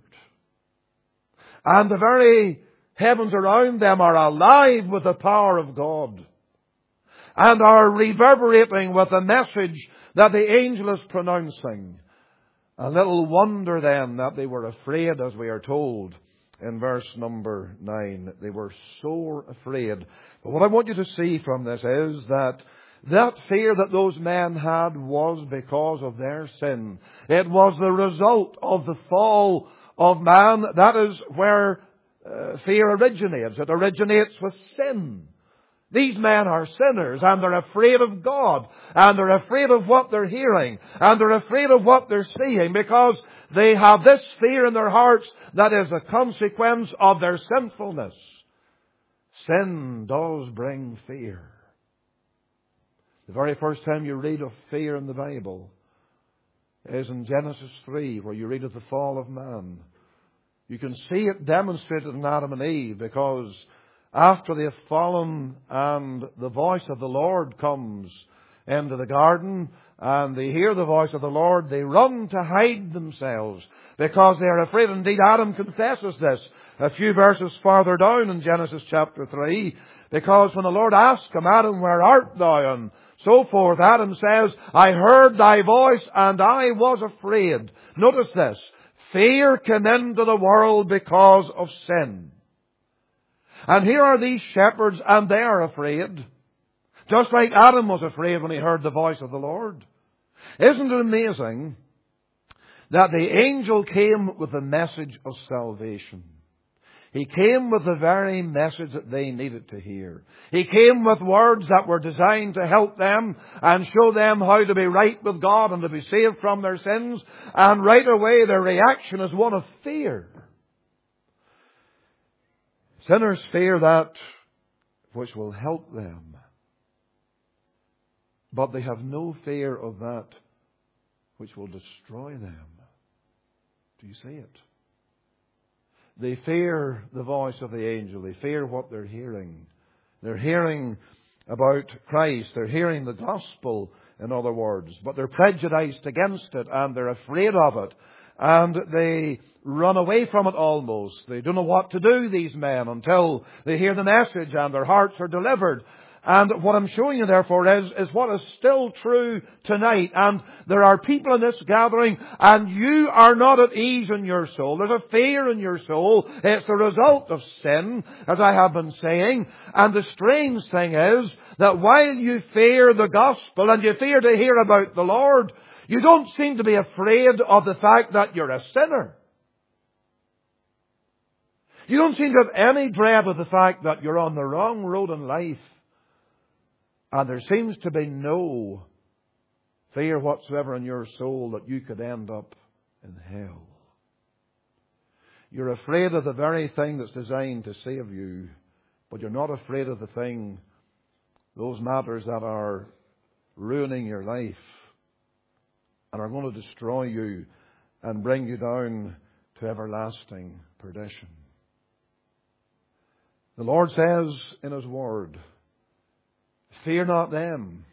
C: And the very heavens around them are alive with the power of God, and are reverberating with the message that the angel is pronouncing. A little wonder then that they were afraid, as we are told in verse number nine. They were sore afraid. But what I want you to see from this is that that fear that those men had was because of their sin. It was the result of the fall of man. That is where uh, fear originates. It originates with sin. These men are sinners, and they're afraid of God, and they're afraid of what they're hearing, and they're afraid of what they're seeing, because they have this fear in their hearts that is a consequence of their sinfulness. Sin does bring fear. The very first time you read of fear in the Bible is in Genesis three, where you read of the fall of man. You can see it demonstrated in Adam and Eve, because after they have fallen and the voice of the Lord comes into the garden and they hear the voice of the Lord, they run to hide themselves because they are afraid. Indeed, Adam confesses this a few verses farther down in Genesis chapter three, because when the Lord asked him, Adam, where art thou? And so forth, Adam says, I heard thy voice and I was afraid. Notice this. Fear came into the world because of sin. And here are these shepherds, and they are afraid. Just like Adam was afraid when he heard the voice of the Lord. Isn't it amazing that the angel came with the message of salvation? He came with the very message that they needed to hear. He came with words that were designed to help them and show them how to be right with God and to be saved from their sins. And right away their reaction is one of fear. Sinners fear that which will help them, but they have no fear of that which will destroy them. Do you see it? They fear the voice of the angel. They fear what they're hearing. They're hearing about Christ. They're hearing the gospel, in other words, but they're prejudiced against it and they're afraid of it. And they run away from it almost. They don't know what to do, these men, until they hear the message and their hearts are delivered. And what I'm showing you, therefore, is, is what is still true tonight. And there are people in this gathering, and you are not at ease in your soul. There's a fear in your soul. It's the result of sin, as I have been saying. And the strange thing is that while you fear the gospel and you fear to hear about the Lord, you don't seem to be afraid of the fact that you're a sinner. You don't seem to have any dread of the fact that you're on the wrong road in life. And there seems to be no fear whatsoever in your soul that you could end up in hell. You're afraid of the very thing that's designed to save you, but you're not afraid of the thing, those matters that are ruining your life and are going to destroy you and bring you down to everlasting perdition. The Lord says in His Word, fear not them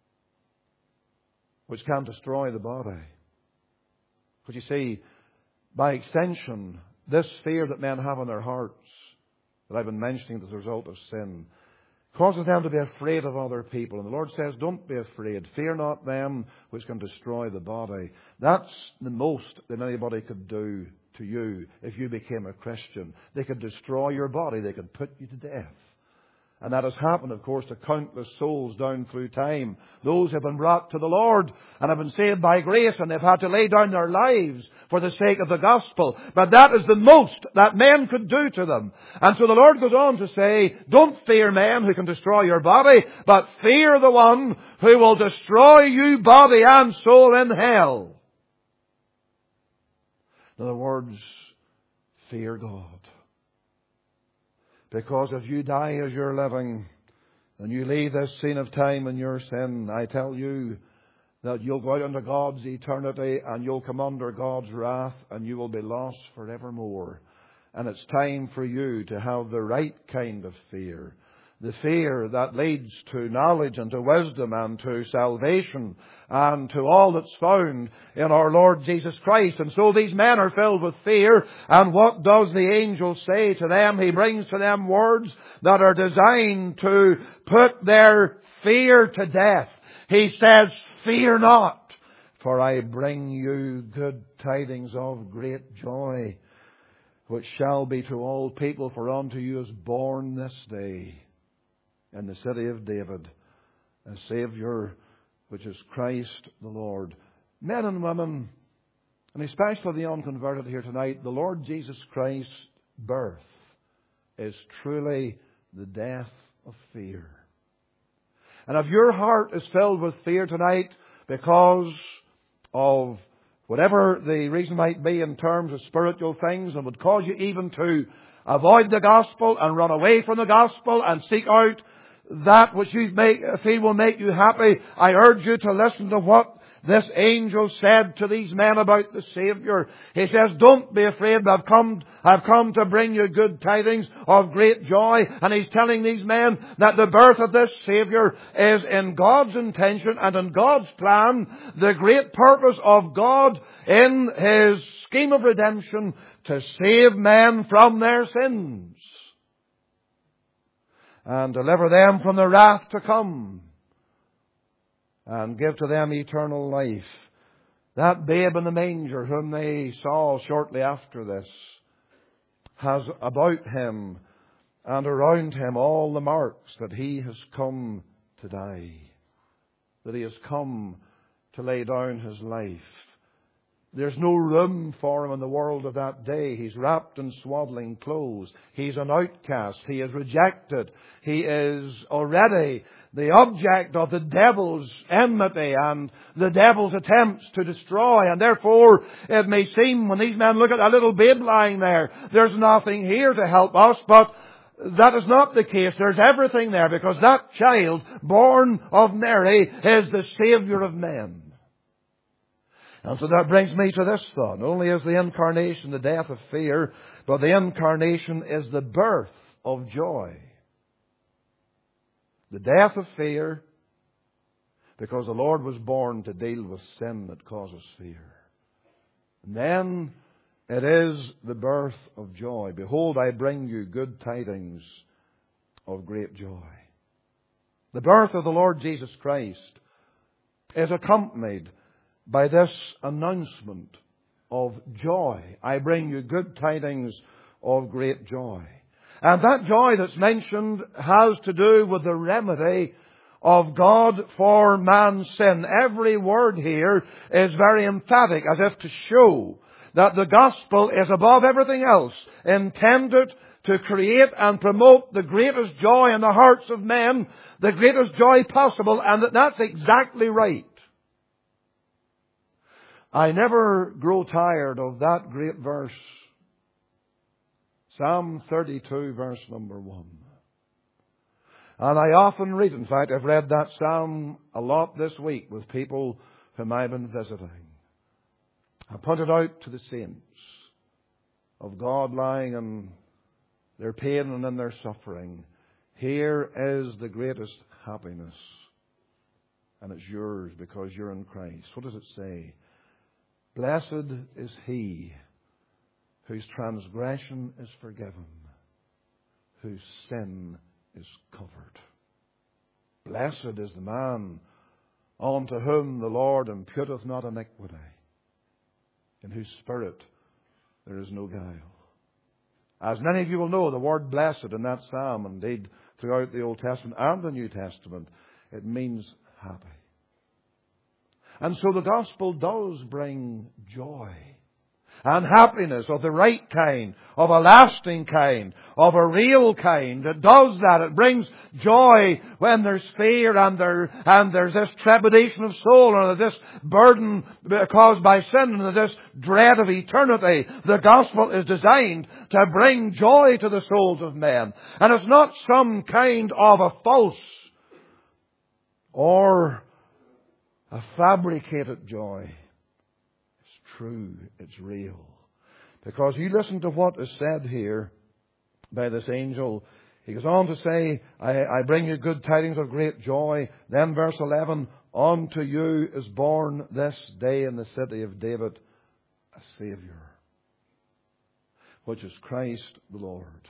C: which can destroy the body. But you see, by extension, this fear that men have in their hearts, that I've been mentioning as a result of sin, causes them to be afraid of other people. And the Lord says, don't be afraid. Fear not them which can destroy the body. That's the most that anybody could do to you if you became a Christian. They could destroy your body. They could put you to death. And that has happened, of course, to countless souls down through time. Those who have been brought to the Lord and have been saved by grace, and they've had to lay down their lives for the sake of the gospel. But that is the most that men could do to them. And so the Lord goes on to say, don't fear men who can destroy your body, but fear the one who will destroy you body and soul in hell. In other words, fear God. Because if you die as you're living, and you leave this scene of time in your sin, I tell you that you'll go out into God's eternity and you'll come under God's wrath and you will be lost forevermore. And it's time for you to have the right kind of fear. The fear that leads to knowledge and to wisdom and to salvation and to all that's found in our Lord Jesus Christ. And so these men are filled with fear. And what does the angel say to them? He brings to them words that are designed to put their fear to death. He says, fear not, for I bring you good tidings of great joy, which shall be to all people, for unto you is born this day in the city of David a Saviour, which is Christ the Lord. Men and women, and especially the unconverted here tonight, the Lord Jesus Christ's birth is truly the death of fear. And if your heart is filled with fear tonight because of whatever the reason might be in terms of spiritual things, and would cause you even to avoid the gospel and run away from the gospel and seek out that which you make, feel will make you happy, I urge you to listen to what this angel said to these men about the Saviour. He says, don't be afraid, I've come, I've come to bring you good tidings of great joy. And he's telling these men that the birth of this Saviour is in God's intention and in God's plan, the great purpose of God in His scheme of redemption to save men from their sins and deliver them from the wrath to come, and give to them eternal life. That babe in the manger, whom they saw shortly after this, has about Him and around Him all the marks that He has come to die, that He has come to lay down His life. There's no room for Him in the world of that day. He's wrapped in swaddling clothes. He's an outcast. He is rejected. He is already the object of the devil's enmity and the devil's attempts to destroy. And therefore, it may seem when these men look at a little babe lying there, there's nothing here to help us. But that is not the case. There's everything there, because that child born of Mary is the Saviour of men. And so that brings me to this thought. Not only is the incarnation the death of fear, but the incarnation is the birth of joy. The death of fear, because the Lord was born to deal with sin that causes fear. And then it is the birth of joy. Behold, I bring you good tidings of great joy. The birth of the Lord Jesus Christ is accompanied by this announcement of joy. I bring you good tidings of great joy. And that joy that's mentioned has to do with the remedy of God for man's sin. Every word here is very emphatic, as if to show that the gospel is above everything else intended to create and promote the greatest joy in the hearts of men, the greatest joy possible, and that that's exactly right. I never grow tired of that great verse. Psalm thirty-two, verse number one. And I often read, in fact, I've read that psalm a lot this week with people whom I've been visiting. I pointed out to the saints of God lying in their pain and in their suffering, here is the greatest happiness. And it's yours because you're in Christ. What does it say? Blessed is he whose transgression is forgiven, whose sin is covered. Blessed is the man unto whom the Lord imputeth not iniquity, in whose spirit there is no guile. As many of you will know, the word blessed in that psalm, indeed throughout the Old Testament and the New Testament, it means happy. And so the gospel does bring joy and happiness of the right kind, of a lasting kind, of a real kind. It does that. It brings joy when there's fear and, there, and there's this trepidation of soul and this burden caused by sin and this dread of eternity. The gospel is designed to bring joy to the souls of men. And it's not some kind of a false or a fabricated joy. True, it's real. Because you listen to what is said here by this angel. He goes on to say, I, I bring you good tidings of great joy. Then verse eleven, unto you is born this day in the city of David a Saviour, which is Christ the Lord.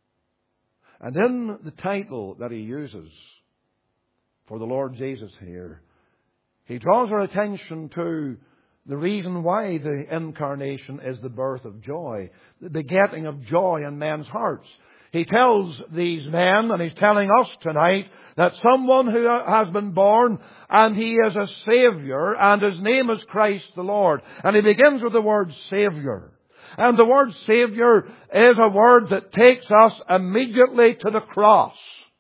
C: And in the title that he uses for the Lord Jesus here, he draws our attention to the reason why the incarnation is the birth of joy, the begetting of joy in men's hearts. He tells these men, and he's telling us tonight, that someone who has been born, and he is a Saviour, and his name is Christ the Lord. And he begins with the word Saviour. And the word Saviour is a word that takes us immediately to the cross.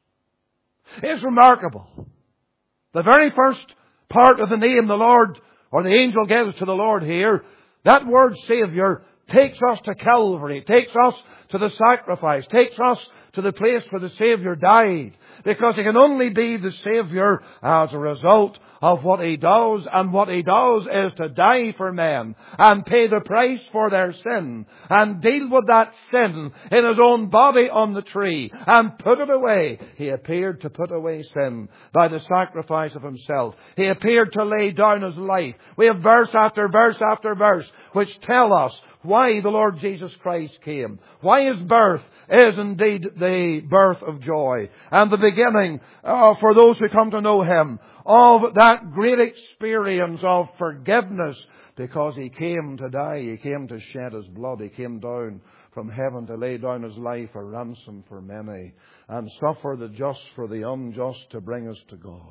C: It's remarkable. The very first part of the name the Lord or the angel gives to the Lord here, that word Saviour takes us to Calvary, takes us to the sacrifice, takes us to the place where the Saviour died. Because he can only be the Saviour as a result of what he does. And what he does is to die for men and pay the price for their sin and deal with that sin in his own body on the tree and put it away. He appeared to put away sin by the sacrifice of himself. He appeared to lay down his life. We have verse after verse after verse which tell us why the Lord Jesus Christ came. Why his birth is indeed the birth of joy. And the beginning, uh, for those who come to know him, of that great experience of forgiveness. Because he came to die. He came to shed his blood. He came down from heaven to lay down his life a ransom for many. And suffer the just for the unjust to bring us to God.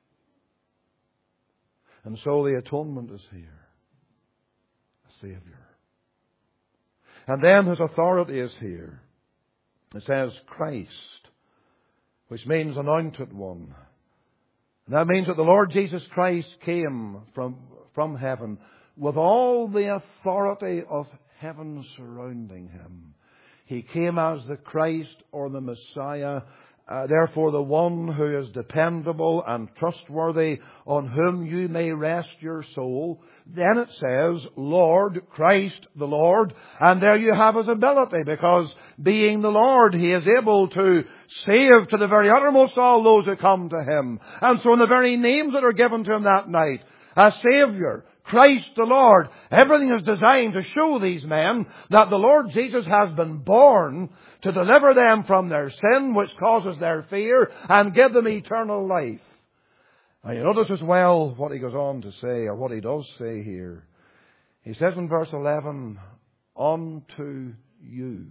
C: And so the atonement is here. A Saviour. And then his authority is here. It says Christ, which means anointed one. And that means that the Lord Jesus Christ came from, from heaven with all the authority of heaven surrounding him. He came as the Christ or the Messiah, Uh, therefore, the one who is dependable and trustworthy, on whom you may rest your soul. Then it says, Lord, Christ the Lord. And there you have his ability, because being the Lord, he is able to save to the very uttermost all those who come to him. And so in the very names that are given to him that night, a Saviour, Christ the Lord, everything is designed to show these men that the Lord Jesus has been born to deliver them from their sin, which causes their fear, and give them eternal life. Now you notice as well what he goes on to say, or what he does say here. He says in verse eleven, unto you.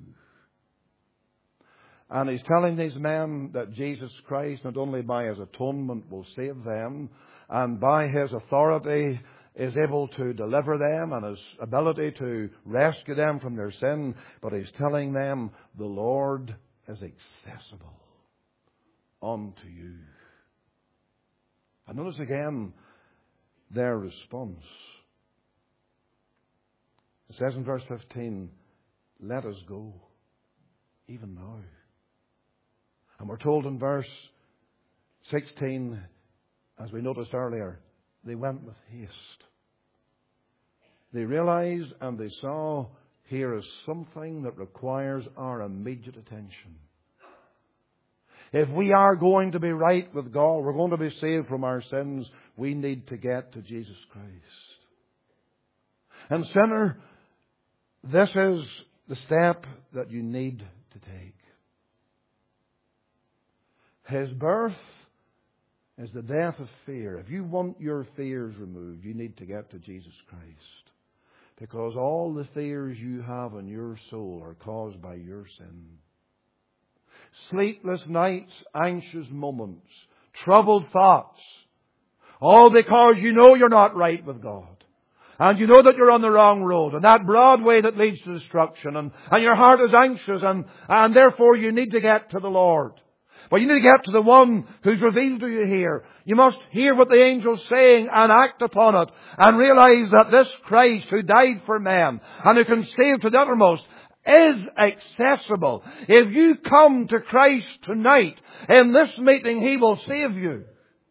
C: And he's telling these men that Jesus Christ, not only by his atonement, will save them, and by his authority is able to deliver them, and his ability to rescue them from their sin. But he's telling them the Lord is accessible unto you. And notice again their response. It says in verse fifteen, let us go, even now. And we're told in verse sixteen, as we noticed earlier, they went with haste. They realized and they saw here is something that requires our immediate attention. If we are going to be right with God, we're going to be saved from our sins, we need to get to Jesus Christ. And sinner, this is the step that you need to take. His birth is the death of fear. If you want your fears removed, you need to get to Jesus Christ. Because all the fears you have in your soul are caused by your sin. Sleepless nights, anxious moments, troubled thoughts. All because you know you're not right with God. And you know that you're on the wrong road. And that broad way that leads to destruction. And, and your heart is anxious. And, and therefore you need to get to the Lord. But you need to get to the one who's revealed to you here. You must hear what the angel's saying and act upon it. And realize that this Christ who died for men and who can save to the uttermost is accessible. If you come to Christ tonight, in this meeting, He will save you.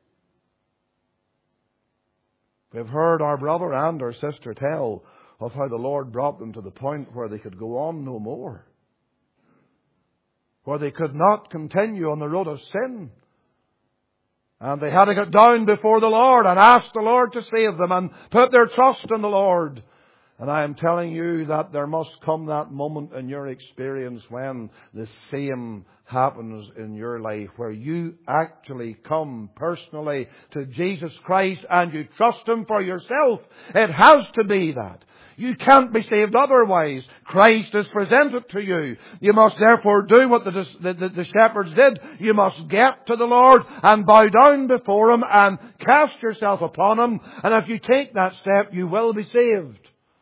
C: We've heard our brother and our sister tell of how the Lord brought them to the point where they could go on no more. Where they could not continue on the road of sin. And they had to get down before the Lord and ask the Lord to save them and put their trust in the Lord. And I am telling you that there must come that moment in your experience when the same happens in your life, where you actually come personally to Jesus Christ and you trust Him for yourself. It has to be that. You can't be saved otherwise. Christ is presented to you. You must therefore do what the, the, the shepherds did. You must get to the Lord and bow down before Him and cast yourself upon Him. And if you take that step, you will be saved.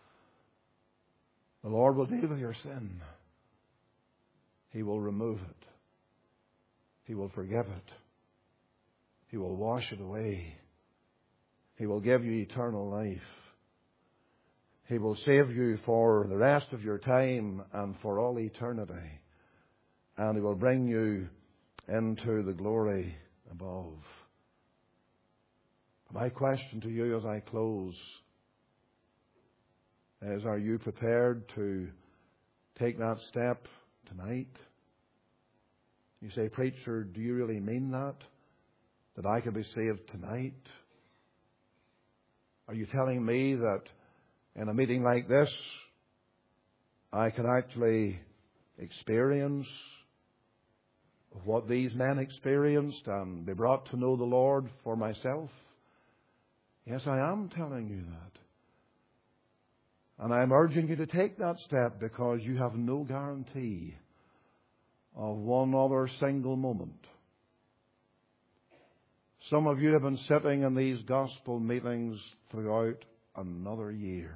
C: The Lord will deal with your sin. He will remove it. He will forgive it. He will wash it away. He will give you eternal life. He will save you for the rest of your time and for all eternity. And He will bring you into the glory above. My question to you as I close is, are you prepared to take that step tonight? You say, preacher, do you really mean that? That I could be saved tonight? Are you telling me that in a meeting like this, I can actually experience what these men experienced and be brought to know the Lord for myself? Yes, I am telling you that. And I'm urging you to take that step because you have no guarantee of one other single moment. Some of you have been sitting in these gospel meetings throughout another year.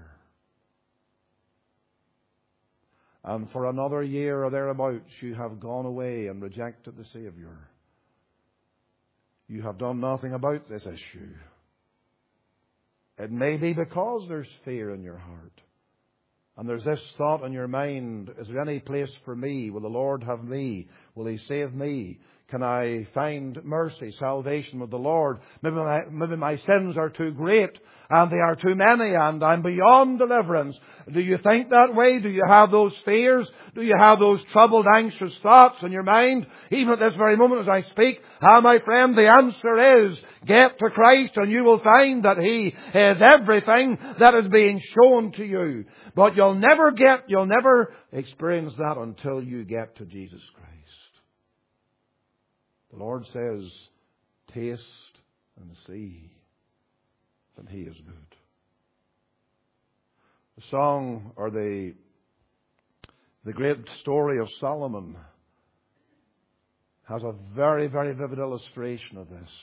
C: And for another year or thereabouts, you have gone away and rejected the Saviour. You have done nothing about this issue. It may be because there's fear in your heart. And there's this thought in your mind, is there any place for me? Will the Lord have me? Will He save me? Can I find mercy, salvation with the Lord? Maybe my, maybe my sins are too great and they are too many and I'm beyond deliverance. Do you think that way? Do you have those fears? Do you have those troubled, anxious thoughts in your mind? Even at this very moment as I speak, ah, my friend, the answer is, get to Christ and you will find that He is everything that is being shown to you. But you'll never get, you'll never experience that until you get to Jesus Christ. The Lord says, taste and see that He is good. The song, or the, the great story of Solomon, has a very, very vivid illustration of this.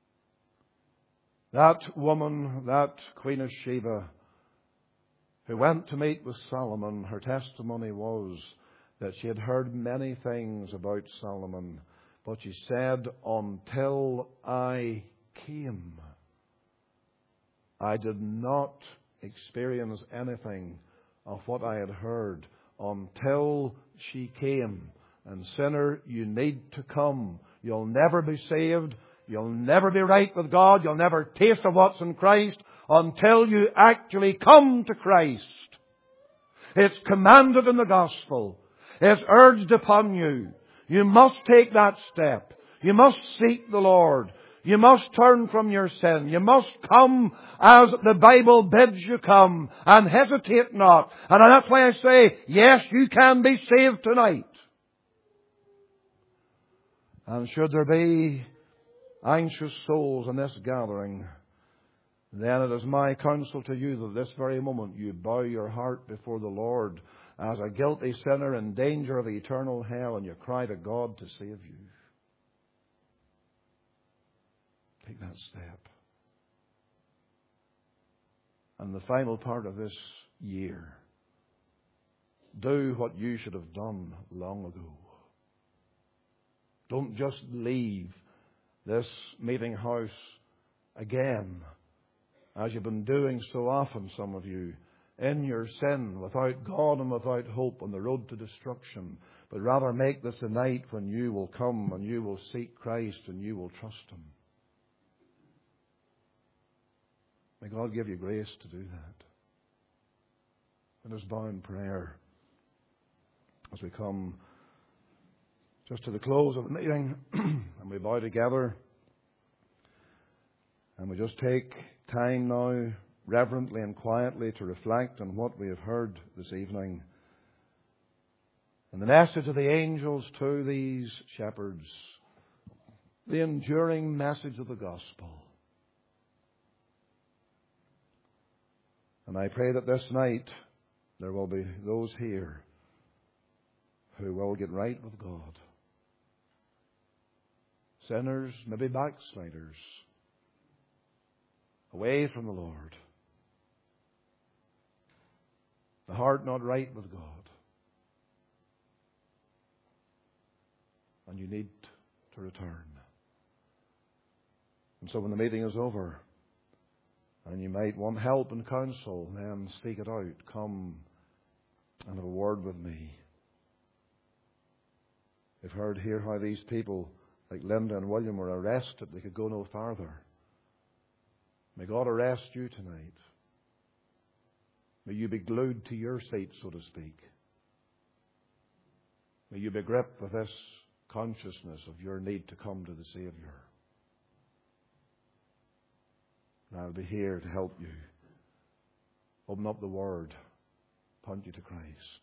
C: That woman, that Queen of Sheba, who went to meet with Solomon, her testimony was that she had heard many things about Solomon. But she said, until I came, I did not experience anything of what I had heard until she came. And sinner, you need to come. You'll never be saved. You'll never be right with God. You'll never taste of what's in Christ until you actually come to Christ. It's commanded in the gospel. It's urged upon you. You must take that step. You must seek the Lord. You must turn from your sin. You must come as the Bible bids you come, and hesitate not. And that's why I say, yes, you can be saved tonight. And should there be anxious souls in this gathering, then it is my counsel to you that this very moment you bow your heart before the Lord as a guilty sinner in danger of eternal hell, and you cry to God to save you. Take that step. And the final part of this year, do what you should have done long ago. Don't just leave this meeting house again, as you've been doing so often, some of you, in your sin, without God and without hope, on the road to destruction. But rather make this a night when you will come and you will seek Christ and you will trust Him. May God give you grace to do that. Let us bow in prayer as we come just to the close of the meeting, and we bow together, and we just take time now, reverently and quietly, to reflect on what we have heard this evening, and the message of the angels to these shepherds, the enduring message of the gospel. And I pray that this night there will be those here who will get right with God. Sinners, maybe backsliders, away from the Lord. The heart not right with God. And you need to return. And so when the meeting is over, and you might want help and counsel, then seek it out. Come and have a word with me. We've heard here how these people, like Linda and William, were arrested. They could go no farther. May God arrest you tonight. May you be glued to your seat, so to speak. May you be gripped with this consciousness of your need to come to the Saviour. And I'll be here to help you. Open up the Word. Point you to Christ.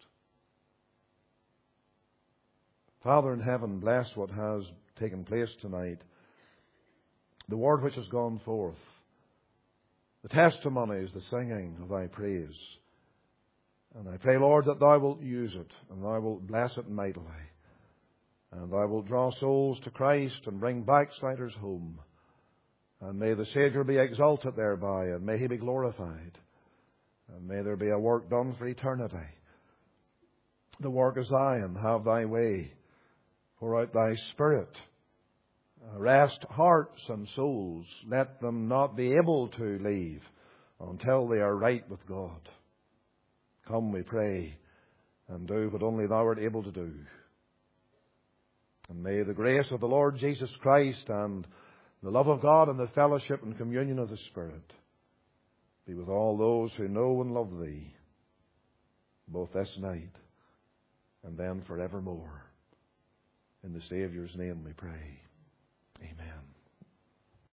C: Father in heaven, bless what has taken place tonight. The Word which has gone forth. The testimonies, the singing of Thy praise. And I pray, Lord, that Thou wilt use it, and Thou wilt bless it mightily. And Thou wilt draw souls to Christ and bring backsliders home. And may the Saviour be exalted thereby, and may He be glorified. And may there be a work done for eternity. The work of Zion, have Thy way. Pour out Thy Spirit. Arrest hearts and souls. Let them not be able to leave until they are right with God. Come, we pray, and do what only Thou art able to do. And may the grace of the Lord Jesus Christ and the love of God and the fellowship and communion of the Spirit be with all those who know and love Thee, both this night and then forevermore. In the Saviour's name we pray. Amen.